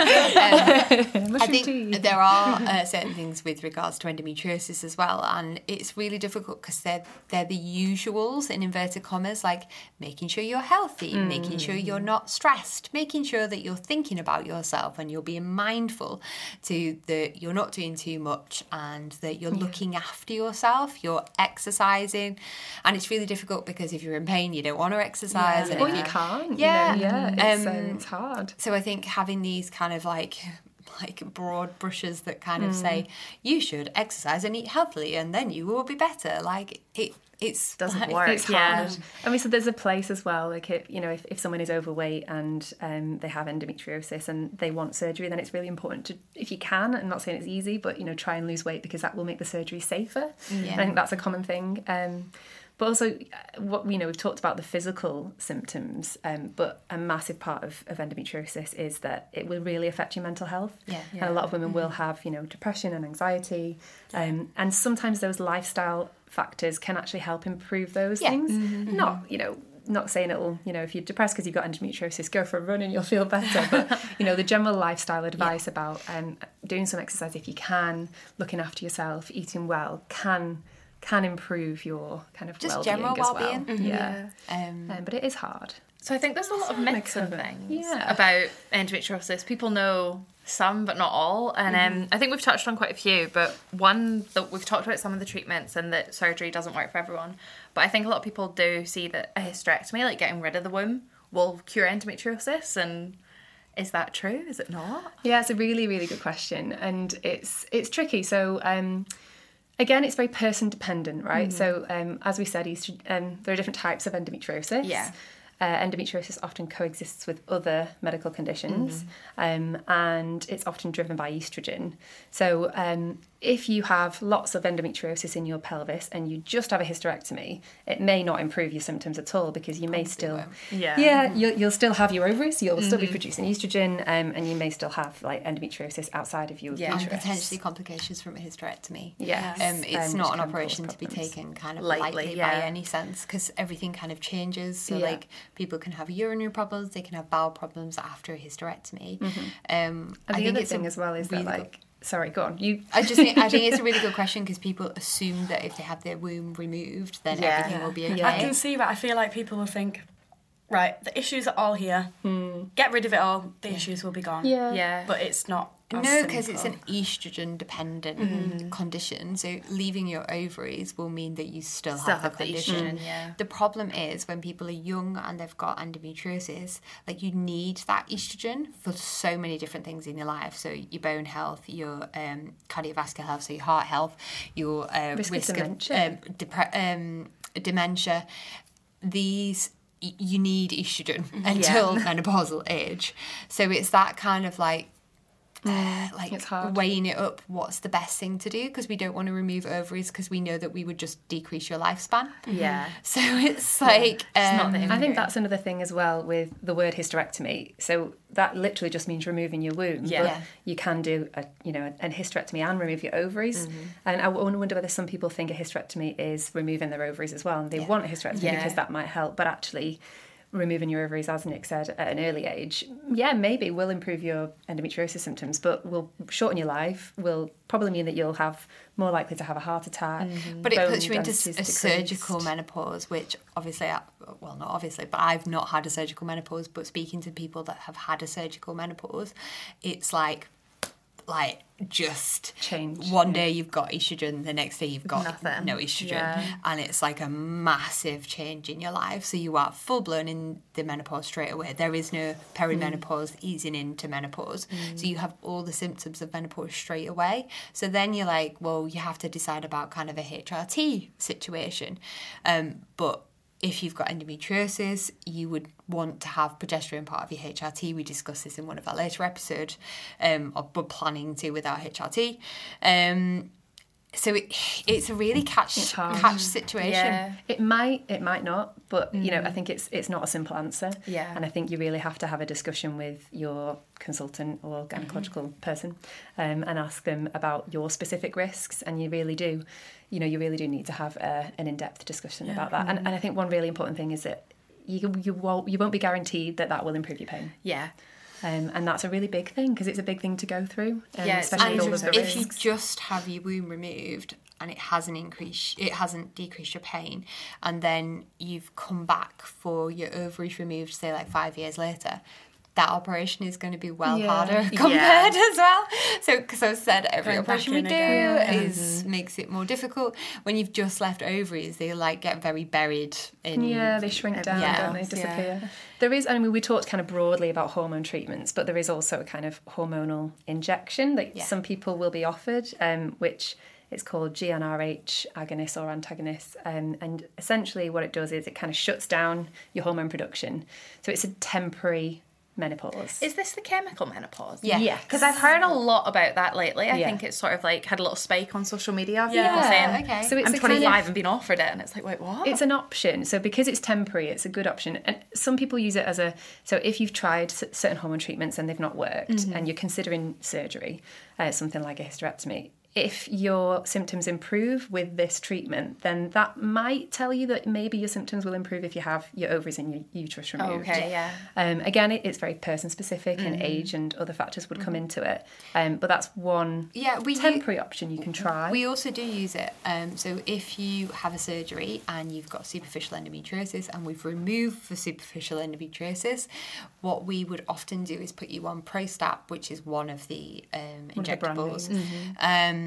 um, I think tea. there are uh, certain things with regards to endometriosis as well, and it's really difficult because they're they're the usuals in inverted commas, like making sure you're healthy, mm. making sure you're not stressed, making sure that you're thinking about yourself and you're being mindful to that you're not doing too much, and that you're yeah. looking after yourself, you're exercising. And it's really difficult because if you're in pain, you don't want to exercise. Yeah. And Or if you you can't. Yeah. You know, yeah. It's, Um, uh, it's hard. So I think having these kind of like like broad brushes that kind of Mm. say you should exercise and eat healthily and then you will be better, like it it's Doesn't like, work. It's Yeah. hard. I mean, so there's a place as well, like, it, you know, if, if someone is overweight and um, they have endometriosis and they want surgery, then it's really important to, if you can, I'm not saying it's easy, but, you know, try and lose weight, because that will make the surgery safer. Yeah. I think that's a common thing. Um, but also, what you know, we've talked about the physical symptoms, um, but a massive part of, of endometriosis is that it will really affect your mental health. Yeah. And a lot of women will have, you know, depression and anxiety, um, and sometimes those lifestyle factors can actually help improve those Yeah. things. Mm-hmm. Not, you know, not saying it'll, you know, if you're depressed because you've got endometriosis, go for a run and you'll feel better. But, you know, the general lifestyle advice yeah. about um, doing some exercise if you can, looking after yourself, eating well, can can improve your kind of just well-being general as well-being. well. Mm-hmm. Yeah. Um, um, but it is hard. So I think there's a lot of myths and of things yeah. about endometriosis. People know some, but not all. And um, I think we've touched on quite a few, but one that we've talked about some of the treatments and that surgery doesn't work for everyone. But I think a lot of people do see that a hysterectomy, like getting rid of the womb, will cure endometriosis. And is that true? Is it not? Yeah, it's a really, really good question. And it's it's tricky. So... Um, Again, it's very person dependent, right? Mm-hmm. So, um, as we said, estro- um, there are different types of endometriosis. Yeah. Uh, endometriosis often coexists with other medical conditions, mm-hmm. um, and it's often driven by estrogen. So, um, if you have lots of endometriosis in your pelvis and you just have a hysterectomy, it may not improve your symptoms at all because you may Probably still, won't. yeah, Yeah. yeah, you'll, you'll still have your ovaries, you'll mm-hmm. still be producing estrogen, um, and you may still have like endometriosis outside of your Yeah. and uterus. potentially complications from a hysterectomy. Yes. Um, it's Um, not which an can operation cause to be problems. taken kind of Lightly, lightly, yeah. by any sense because everything kind of changes. So Yeah. like people can have urinary problems, they can have bowel problems after a hysterectomy. Mm-hmm. Um, And I the think other it's thing a as well is really that good- like, sorry, go on. You. I just think I think it's a really good question because people assume that if they have their womb removed, then Yeah. everything will be okay. Yeah. I can see that. I feel like people will think, right, the issues are all here. Get rid of it all. The issues will be gone. Yeah. Yeah. But it's not. as No, because it's simple. an estrogen dependent Mm-hmm. condition. So leaving your ovaries will mean that you still, Still have, have the the condition. estrogen, yeah. The problem is when people are young and they've got endometriosis, like you need that estrogen for so many different things in your life. So your bone health, your um, cardiovascular health, so your heart health, your uh, Risk risk, of of, dementia. um, depre- um, dementia. These y- you need estrogen until menopausal age. So it's that kind of like uh, like It's hard. weighing it up. What's the best thing to do? Because we don't want to remove ovaries because we know that we would just decrease your lifespan. Yeah. So it's like It's not um, the I think Okay. that's another thing as well with the word hysterectomy. So that literally just means removing your womb. Yeah. But Yeah. you can do a you know a hysterectomy and remove your ovaries. Mm-hmm. And I wonder whether some people think a hysterectomy is removing their ovaries as well, and they Yeah. want a hysterectomy Yeah. because that might help. But actually, removing your ovaries, as Nick said, at an early age, yeah, maybe will improve your endometriosis symptoms, but will shorten your life. Will probably mean that you'll have more likely to have a heart attack. But it bone puts you into density's a decreased. surgical menopause, which obviously, I, well, not obviously, but I've not had a surgical menopause. But speaking to people that have had a surgical menopause, it's like, like just Change, One yeah. day you've got estrogen, the next day you've got Nothing. no estrogen, Yeah. and it's like a massive change in your life. So you are full blown in the menopause straight away. There is no perimenopause easing into menopause. So you have all the symptoms of menopause straight away. So then you're like, well, you have to decide about kind of a H R T situation. Um, but if you've got endometriosis, you would want to have progesterone part of your H R T. We discussed this in one of our later episodes, um, or we're planning to with our H R T. Um, so it, it's a really catch It's hard. catch situation. Yeah. It might, it might not, but you know, I think it's it's not a simple answer. Yeah. And I think you really have to have a discussion with your consultant or gynecological person, um, and ask them about your specific risks. And you really do, you know, you really do need to have a, an in-depth discussion about that. And and I think one really important thing is that you you won't you won't be guaranteed that that will improve your pain. Yeah. Um, and that's a really big thing because it's a big thing to go through, um, Yeah, it's especially And with all of the if you risks. just have your womb removed and it hasn't increased, it hasn't decreased your pain, and then you've come back for your ovaries removed, say like five years later, that operation is going to be well Yeah. harder Yeah. compared as well. So, because I've said every Going back operation we in do again. is makes it more difficult. When you've just left ovaries, they like get very buried in. Yeah, they shrink down, Yeah. don't they? Yeah. Disappear. There is, I mean, we talked kind of broadly about hormone treatments, but there is also a kind of hormonal injection that Yeah. some people will be offered, um, which it's called G n R H agonist or antagonist. Um, and essentially what it does is it kind of shuts down your hormone production. So it's a temporary menopause. Is this the chemical menopause? Yeah. Yes. Because I've heard a lot about that lately. I Yeah. think it's sort of like had a little spike on social media of Yeah. people saying, okay. So it's I'm a kind of- twenty-five and been offered it. And it's like, wait, what? It's an option. So because it's temporary, it's a good option. And some people use it as a... So if you've tried c- certain hormone treatments and they've not worked Mm-hmm. and you're considering surgery, uh, something like a hysterectomy, if your symptoms improve with this treatment, then that might tell you that maybe your symptoms will improve if you have your ovaries and your uterus removed. okay, yeah. Um, again, it, it's very person specific and age and other factors would come into it. Um, but that's one Yeah, we u- temporary option you can try. We also do use it. Um, so if you have a surgery and you've got superficial endometriosis and we've removed the superficial endometriosis, what we would often do is put you on Prostat, which is one of the um, One of the brand injectables. names. Um,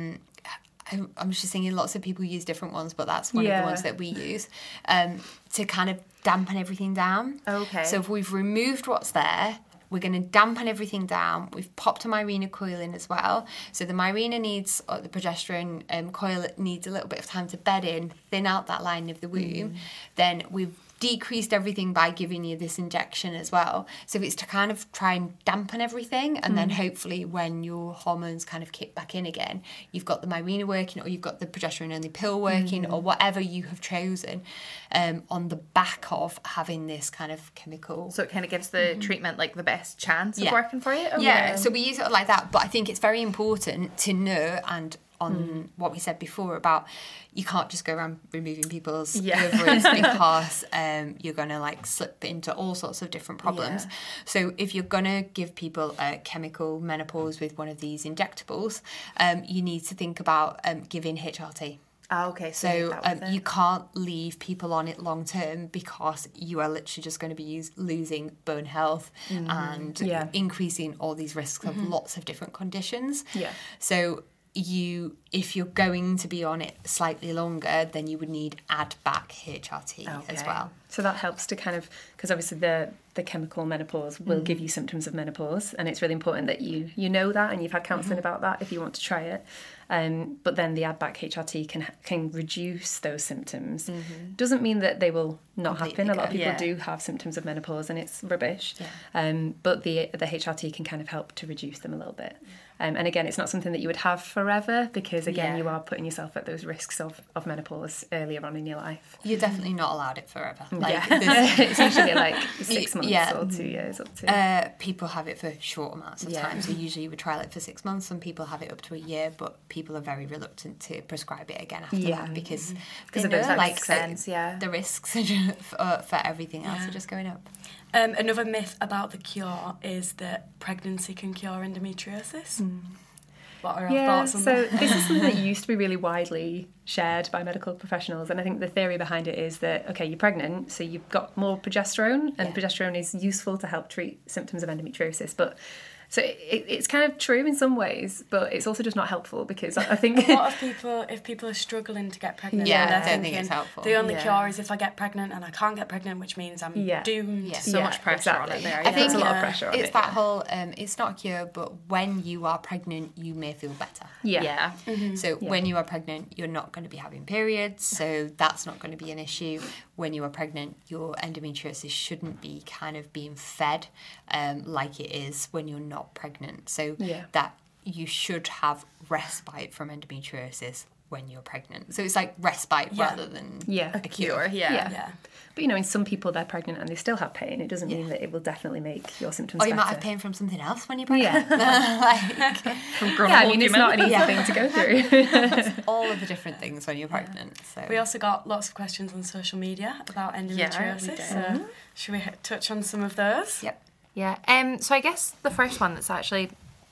I- I'm just thinking lots of people use different ones, but that's one of Yeah. the ones that we use um, to kind of dampen everything down. Okay. So if we've removed what's there, we're going to dampen everything down. We've popped a Mirena coil in as well. So the Mirena needs, or the progesterone um, coil needs a little bit of time to bed in, thin out that line of the womb. Then we've decreased everything by giving you this injection as well. So it's to kind of try and dampen everything, and then hopefully when your hormones kind of kick back in again, you've got the Mirena working, or you've got the progesterone only pill working, or whatever you have chosen um, on the back of having this kind of chemical. So it kind of gives the treatment like the best chance Yeah. of working for you? Okay. Yeah, so we use it like that, but I think it's very important to know, and on Hmm. what we said before about you can't just go around removing people's Yeah. ovaries because um, you're going to like slip into all sorts of different problems. Yeah. So if you're going to give people a chemical menopause with one of these injectables, um, you need to think about um, giving H R T. Ah, okay. So, So that um, was it. you can't leave people on it long term because you are literally just going to be use, losing bone health and Yeah. increasing all these risks of lots of different conditions. Yeah. So you, if you're going to be on it slightly longer, then you would need add back H R T as Okay. well. So that helps to kind of, because obviously the the chemical menopause will give you symptoms of menopause, and it's really important that you you know that and you've had counselling about that if you want to try it. Um, but then the add back H R T can can reduce those symptoms. Doesn't mean that they will not Completely happen. A lot of go. people Yeah. do have symptoms of menopause, and it's rubbish. Yeah. Um, but the the H R T can kind of help to reduce them a little bit. Um, and again, it's not something that you would have forever because again, Yeah. you are putting yourself at those risks of, of menopause earlier on in your life. You're definitely not allowed it forever. Like, Yeah. there's- It's usually like six months Yeah. or two years up to. Uh, people have it for short amounts of Yeah. time. So usually we trial it for six months. Some people have it up to a year, but people are very reluctant to prescribe it again after Yeah. that because Because they of those know, like makes the- sense, yeah. the risks for, for everything else Yeah. are just going up. Um, another myth about the cure is that pregnancy can cure endometriosis. What are our yeah, thoughts on so that? this is something that used to be really widely shared by medical professionals, and I think the theory behind it is that, okay, you're pregnant, so you've got more progesterone, and Yeah. progesterone is useful to help treat symptoms of endometriosis, but so it, it's kind of true in some ways, but it's also just not helpful because I I think... A lot of people, if people are struggling to get pregnant, Yeah, and they're I don't think thinking it's helpful. the only Yeah. cure is if I get pregnant, and I can't get pregnant, which means I'm Yeah. doomed. Yeah. So Yeah, much pressure on exactly. it there. I yeah. think There's a lot of Yeah. pressure on it's it. that yeah. whole, um, it's not a cure, but when you are pregnant, you may feel better. Yeah. Yeah. So Yeah. when you are pregnant, you're not going to be having periods, so that's not going to be an issue. When you are pregnant, your endometriosis shouldn't be kind of being fed um, like it is when you're not pregnant. So Yeah. that you should have respite from endometriosis when you're pregnant. So it's like respite Yeah. rather than Yeah. a cure. Yeah. Yeah. Yeah. But you know, in some people they're pregnant and they still have pain. It doesn't mean Yeah. that it will definitely make your symptoms Or you better. might have pain from something else when you're pregnant. Yeah. like From growing Yeah, I old, mean, you it's not an meant? easy thing to go through. all of the different things when you're pregnant. So We also got lots of questions on social media about endometriosis. we did. so should we h- touch on some of those? Yep. Yeah. Um. So I guess the first one that's actually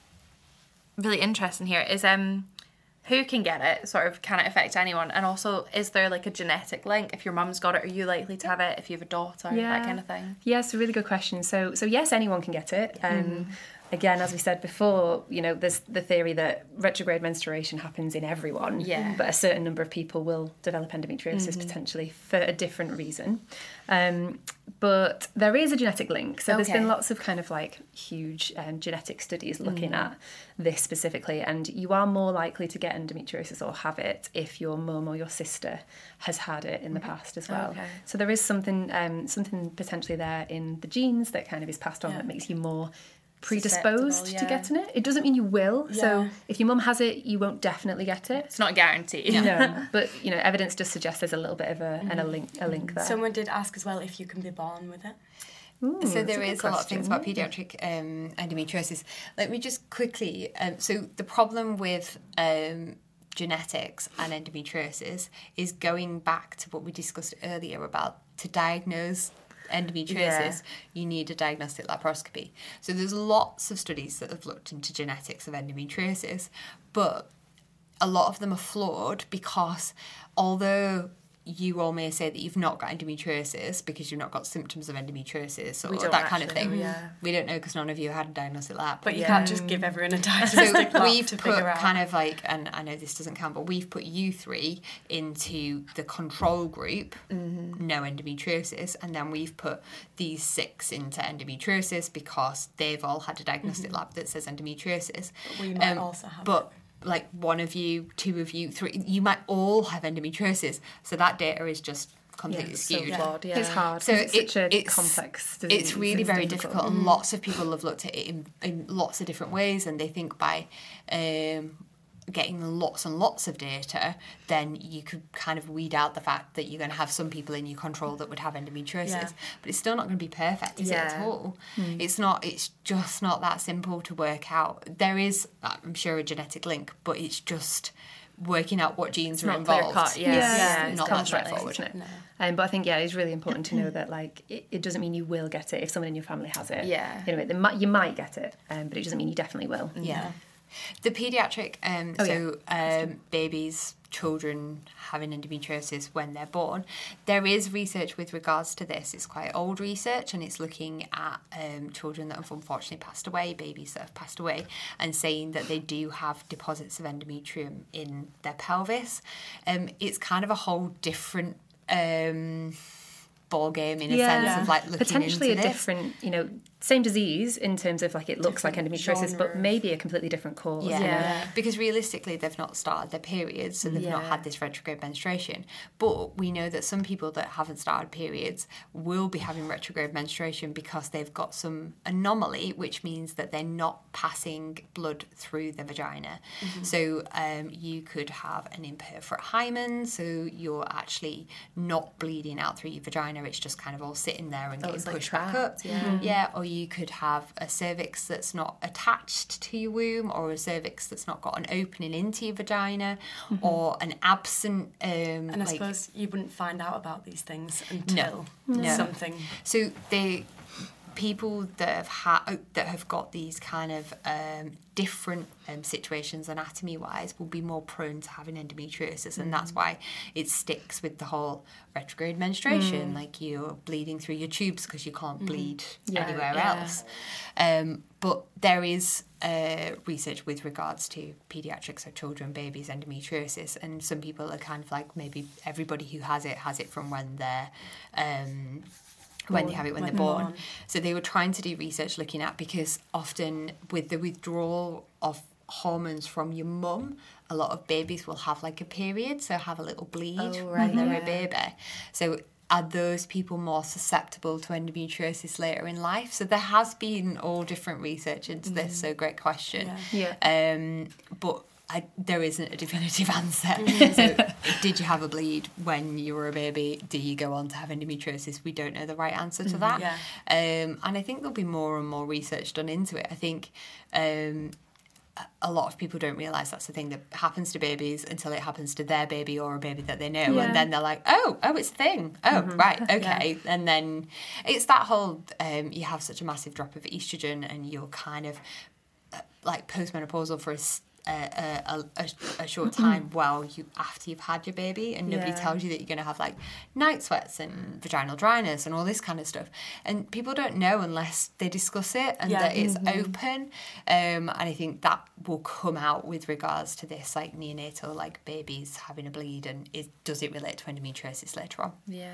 really interesting here is um, who can get it? Sort of, can it affect anyone? And also, is there like a genetic link? If your mum's got it, are you likely to have it? If you have a daughter, Yeah. that kind of thing. Yes, a really good question. So, so yes, anyone can get it. Um, again, as we said before, you know, there's the theory that retrograde menstruation happens in everyone, Yeah. but a certain number of people will develop endometriosis Mm-hmm. potentially for a different reason. Um, but there is a genetic link. So there's Okay. been lots of kind of like huge um, genetic studies looking Mm. at this specifically, and you are more likely to get endometriosis or have it if your mum or your sister has had it in the past as well. Okay. So there is something um, something potentially there in the genes that kind of is passed on Yeah. that makes you more predisposed Susceptible, to yeah. getting it. It doesn't mean you will. So Yeah. if your mum has it, you won't definitely get it. It's not a guarantee. No, but you know, evidence does suggest there's a little bit of a, and a link, a link there. Someone did ask as well if you can be born with it. Ooh, So that's there a good is a lot of things question. about paediatric um, endometriosis. Let me just quickly. Um, so the problem with um, genetics and endometriosis is going back to what we discussed earlier about to diagnose endometriosis, Yeah. you need a diagnostic laparoscopy. So there's lots of studies that have looked into genetics of endometriosis, but a lot of them are flawed because although you all may say that you've not got endometriosis because you've not got symptoms of endometriosis We or don't that kind of actually thing. know, yeah. We don't know because none of you had a diagnostic lab. But you Yeah. can't just give everyone a So diagnostic lab we've to put figure out. kind of like, and I know this doesn't count, but we've put you three into the control group, Mm-hmm. no endometriosis, and then we've put these six into endometriosis because they've all had a diagnostic lab that says endometriosis. But we might also have But like one of you, two of you, three, you might all have endometriosis. So that data is just completely Yeah, so skewed. flawed, yeah. It's hard. So 'cause it's it- such a it's complex disease. It's really very difficult, and lots of people have looked at it in, in lots of different ways, and they think by um, getting lots and lots of data, then you could kind of weed out the fact that you're going to have some people in your control that would have endometriosis, Yeah. but it's still not going to be perfect, is it at Yeah. all? It's not. It's just not that simple to work out. There is, I'm sure, a genetic link, but it's just working out what genes are not involved. clear-cut, yeah. Yeah, Yeah, it's not that complex, straightforward. isn't it? No. Um, but I think, yeah, it's really important to know that, like, it, it doesn't mean you will get it if someone in your family has it. Yeah. You know, they might, you might get it, um, but it doesn't mean you definitely will. Yeah. The paediatric, um, Oh, so um, babies, children having endometriosis when they're born, there is research with regards to this. It's quite old research, and it's looking at um, children that have unfortunately passed away, babies that have passed away, and saying that they do have deposits of endometrium in their pelvis. Um, it's kind of a whole different um, ball game in a sense of like looking potentially into a this. different, you know, same disease in terms of like it looks Different like endometriosis, but genre. maybe a completely different cause. Yeah. you know? Yeah. Because realistically, they've not started their periods, so they've not Yeah. had this retrograde menstruation. But we know that some people that haven't started periods will be having retrograde menstruation because they've got some anomaly, which means that they're not passing blood through the vagina. So um, you could have an imperforate hymen, so you're actually not bleeding out through your vagina, it's just kind of all sitting there and Oh, getting it's like pushed back up. trapped, yeah. Yeah, or you could have a cervix that's not attached to your womb, or a cervix that's not got an opening into your vagina, or an absent um And I like suppose you wouldn't find out about these things until No. something. so they people that have had that have got these kind of um, different um, situations anatomy wise will be more prone to having endometriosis, and that's why it sticks with the whole retrograde menstruation, like you're bleeding through your tubes because you can't bleed Yeah, anywhere yeah. else. Um, but there is uh, research with regards to paediatrics, so children, babies, endometriosis, and some people are kind of like maybe everybody who has it has it from when they're um, when they have it when, When they're they're born. born. So they were trying to do research looking at, because often with the withdrawal of hormones from your mum, a lot of babies will have like a period, so have a little bleed Oh, when right, they're yeah. a baby. So are those people more susceptible to endometriosis later in life? So there has been all different research into this, so great question. Yeah. Um, but I, there isn't a definitive answer. So did you have a bleed when you were a baby? Do you go on to have endometriosis? We don't know the right answer to that. Yeah. Um, and I think there'll be more and more research done into it. I think um, a- a lot of people don't realise that's the thing that happens to babies until it happens to their baby or a baby that they know. Yeah. And then they're like, oh, oh, it's a thing. Oh, right, okay. And then it's that whole, um, you have such a massive drop of estrogen and you're kind of uh, like postmenopausal for a, s- a, a, a, a short time well you after you've had your baby, and nobody Yeah. tells you that you're going to have like night sweats and vaginal dryness and all this kind of stuff, and people don't know unless they discuss it and Yeah. that it's open, um, and I think that will come out with regards to this like neonatal like babies having a bleed, and is, does it relate to endometriosis later on? Yeah.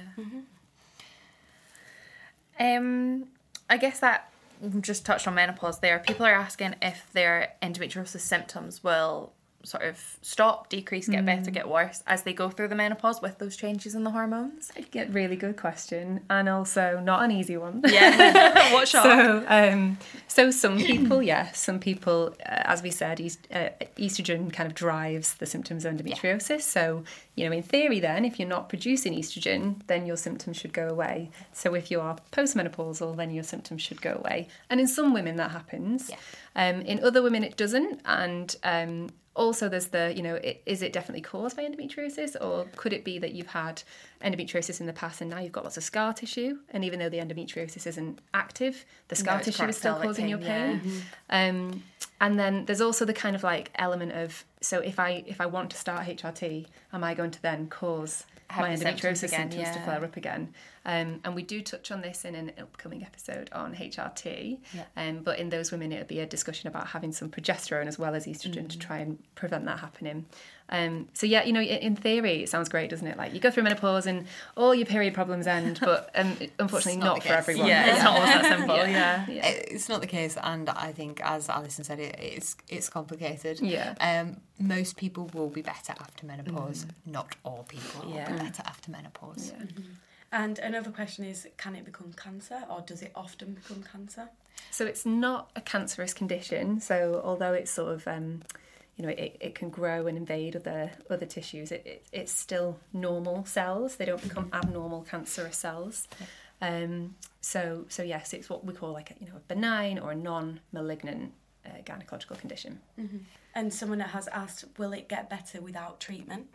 Um, I guess that we've just touched on menopause there. People are asking if their endometriosis symptoms will sort of stop, decrease, get better, get worse as they go through the menopause with those changes in the hormones. A really good question, and also not an easy one. Yeah. What shock? So, um, so some people, yes, some people, uh, as we said, est- uh, estrogen kind of drives the symptoms of endometriosis. So, you know, in theory, then, if you're not producing estrogen, then your symptoms should go away. So, if you are postmenopausal, then your symptoms should go away. And in some women, that happens. Yeah. Um, in other women, it doesn't. And um, also, there's the, you know, it, is it definitely caused by endometriosis, or could it be that you've had endometriosis in the past and now you've got lots of scar tissue, and even though the endometriosis isn't active, the scar No, it's tissue chronic is still pelvic causing your pain, pain. Um, and then there's also the kind of like element of, so if I if I want to start H R T, am I going to then cause Have my the symptoms endometriosis again, symptoms to yeah. flare up again? Um, and we do touch on this in an upcoming episode on H R T. Yeah. Um, but in those women, it'll be a discussion about having some progesterone as well as estrogen Mm. to try and prevent that happening. Um, so yeah, you know, in theory, it sounds great, doesn't it? Like you go through menopause and all your period problems end, but um, unfortunately It's not not, the for case. everyone. Yeah, it's not always that simple. Yeah. Yeah. It's not the case, and I think, as Alison said, it, it's it's complicated. Yeah. Um, most people will be better after menopause. Not all people will Yeah. be better after menopause. Yeah. And another question is, can it become cancer, or does it often become cancer? So it's not a cancerous condition. So although it's sort of, um, you know, it, it can grow and invade other other tissues, it, it, it's still normal cells. They don't become abnormal cancerous cells. Um, so so yes, it's what we call like a, you know, a benign or a non-malignant uh, gynecological condition. And someone that has asked, will it get better without treatment?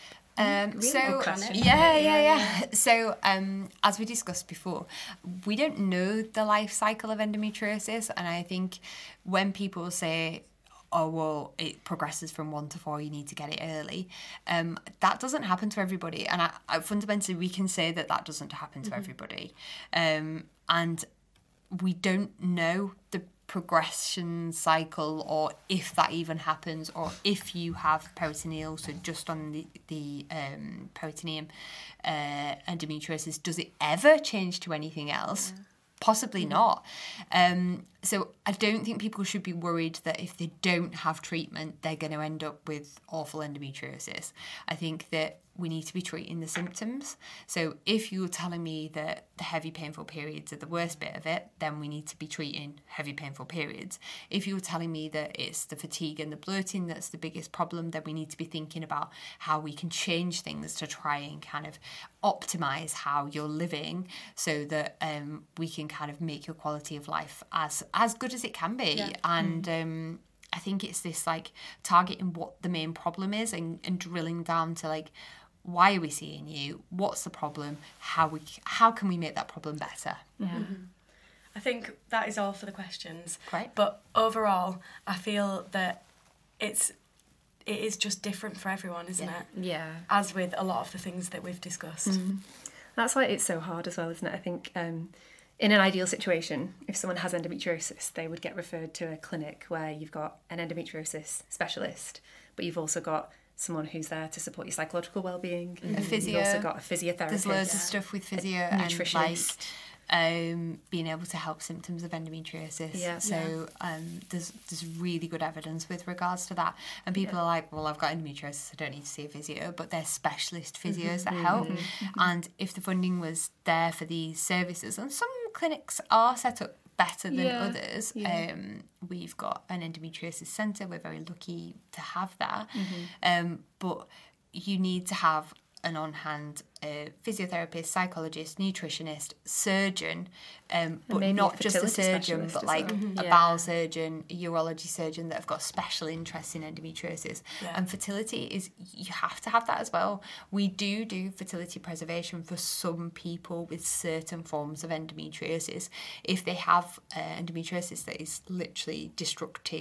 Um, Really so good question. yeah, yeah, yeah. So um, as we discussed before, we don't know the life cycle of endometriosis, and I think when people say, "Oh well, it progresses from one to four, you need to get it early," um, that doesn't happen to everybody, and I, I, fundamentally we can say that that doesn't happen to everybody, um, and we don't know the progression cycle, or if that even happens, or if you have peritoneal, so just on the, the um, peritoneum uh, endometriosis, does it ever change to anything else? Yeah. Possibly not. Um, so I don't think people should be worried that if they don't have treatment, they're going to end up with awful endometriosis. I think that we need to be treating the symptoms. So if you're telling me that the heavy painful periods are the worst bit of it, then we need to be treating heavy painful periods. If you're telling me that it's the fatigue and the bloating that's the biggest problem, then we need to be thinking about how we can change things to try and kind of optimize how you're living, so that um, we can kind of make your quality of life as as good as it can be. Yeah. And um, I think it's this like targeting what the main problem is, and, and drilling down to like, why are we seeing you? What's the problem? How we how can we make that problem better? Yeah. I think that is all for the questions. Great. But overall, I feel that it's it is just different for everyone, isn't Yeah. it? Yeah. As with a lot of the things that we've discussed. That's why it's so hard as well, isn't it? I think um, in an ideal situation, if someone has endometriosis, they would get referred to a clinic where you've got an endometriosis specialist, but you've also got someone who's there to support your psychological well-being. A physio. You've also got a physiotherapist. There's loads of stuff with physio a and like nutritionist. um, being able to help symptoms of endometriosis. Yeah. So um, there's there's really good evidence with regards to that. And people are like, well, I've got endometriosis, I don't need to see a physio, but there's specialist physios that help. And if the funding was there for these services, and some clinics are set up better than Yeah. others. Yeah. Um, we've got an endometriosis centre. We're very lucky to have that. Um, but you need to have an on-hand uh, physiotherapist, psychologist, nutritionist, surgeon, um, but maybe a not just a fertility surgeon, specialist but as like well. a Yeah. bowel surgeon, a urology surgeon that have got special interests in endometriosis. Yeah. And fertility is, you have to have that as well. We do do fertility preservation for some people with certain forms of endometriosis. If they have uh, endometriosis that is literally destructive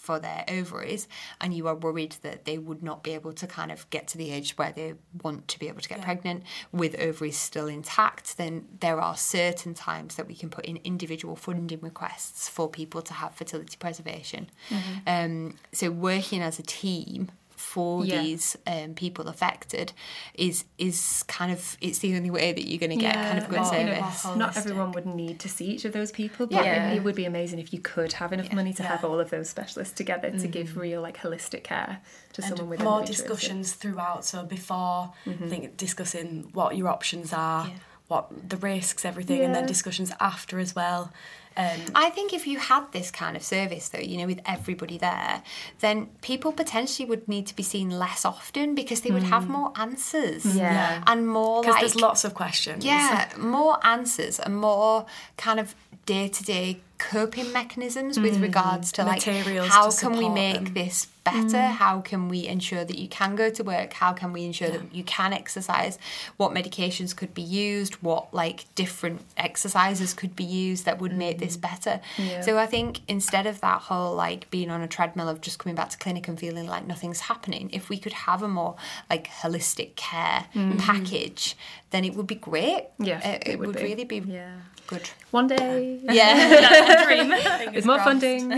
for their ovaries, and you are worried that they would not be able to kind of get to the age where they want to be able to get yeah. pregnant with ovaries still intact, then there are certain times that we can put in individual funding requests for people to have fertility preservation. Mm-hmm. Um, so working as a team for yeah. these um, people affected is is kind of, it's the only way that you're going to get yeah, kind of good more, service. You know, not everyone would need to see each of those people, but yeah. it, it would be amazing if you could have enough yeah. money to yeah. have all of those specialists together mm-hmm. to give real like holistic care to and someone with more discussions throughout. So before mm-hmm. I think discussing what your options are, yeah. what the risks, everything, yeah. and then discussions after as well. Um, I think if you had this kind of service, though, you know, with everybody there, then people potentially would need to be seen less often because they would mm. have more answers. Yeah. And more because like... there's lots of questions. Yeah, more answers and more kind of day-to-day coping mechanisms mm. with regards to materials like how to can we make them. this better, mm. how can we ensure that you can go to work, how can we ensure yeah. that you can exercise, what medications could be used, what like different exercises could be used that would mm. make this better. Yeah. So I think instead of that whole like being on a treadmill of just coming back to clinic and feeling like nothing's happening, if we could have a more like holistic care mm. package, then it would be great. Yeah, it, it, it would, would be. really be yeah. good. One day. Yeah. That's a dream. With more funding.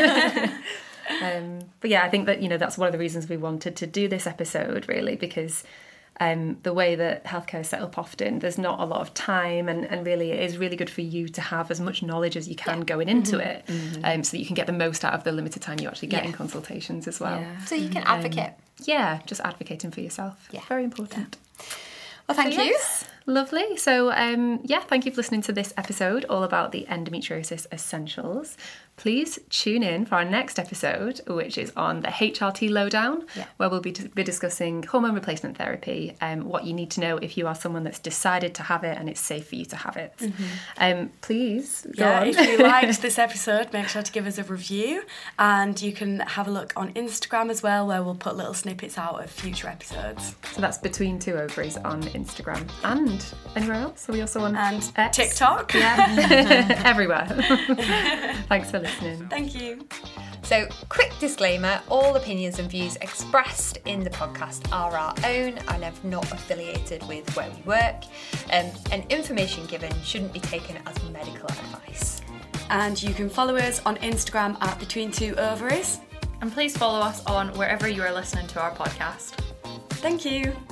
um, but yeah, I think that, you know, that's one of the reasons we wanted to do this episode, really, because um, the way that healthcare is set up often, there's not a lot of time, and, and really it is really good for you to have as much knowledge as you can yeah. going into mm-hmm. it, mm-hmm. Um, so that you can get the most out of the limited time you actually get yeah. in consultations as well. Yeah. So you can advocate. Um, yeah, just advocating for yourself. Yeah. Very important. Yeah. Well, thank so, you. Yes. Lovely. So, um, yeah, thank you for listening to this episode all about the endometriosis essentials. Please tune in for our next episode, which is on the H R T lowdown, yeah. where we'll be, be discussing hormone replacement therapy and um, what you need to know if you are someone that's decided to have it and it's safe for you to have it. Mm-hmm. Um, please go yeah, on. If you liked this episode, make sure to give us a review, and you can have a look on Instagram as well, where we'll put little snippets out of future episodes. So that's Between Two Ovaries on Instagram and anywhere else. Are we also on and X? TikTok? Yeah, everywhere. Thanks for listening. Thank you. So, quick disclaimer, all opinions and views expressed in the podcast are our own and are not affiliated with where we work, um, and information given shouldn't be taken as medical advice. And you can follow us on Instagram at Between Two Ovaries. And please follow us on wherever you are listening to our podcast. Thank you.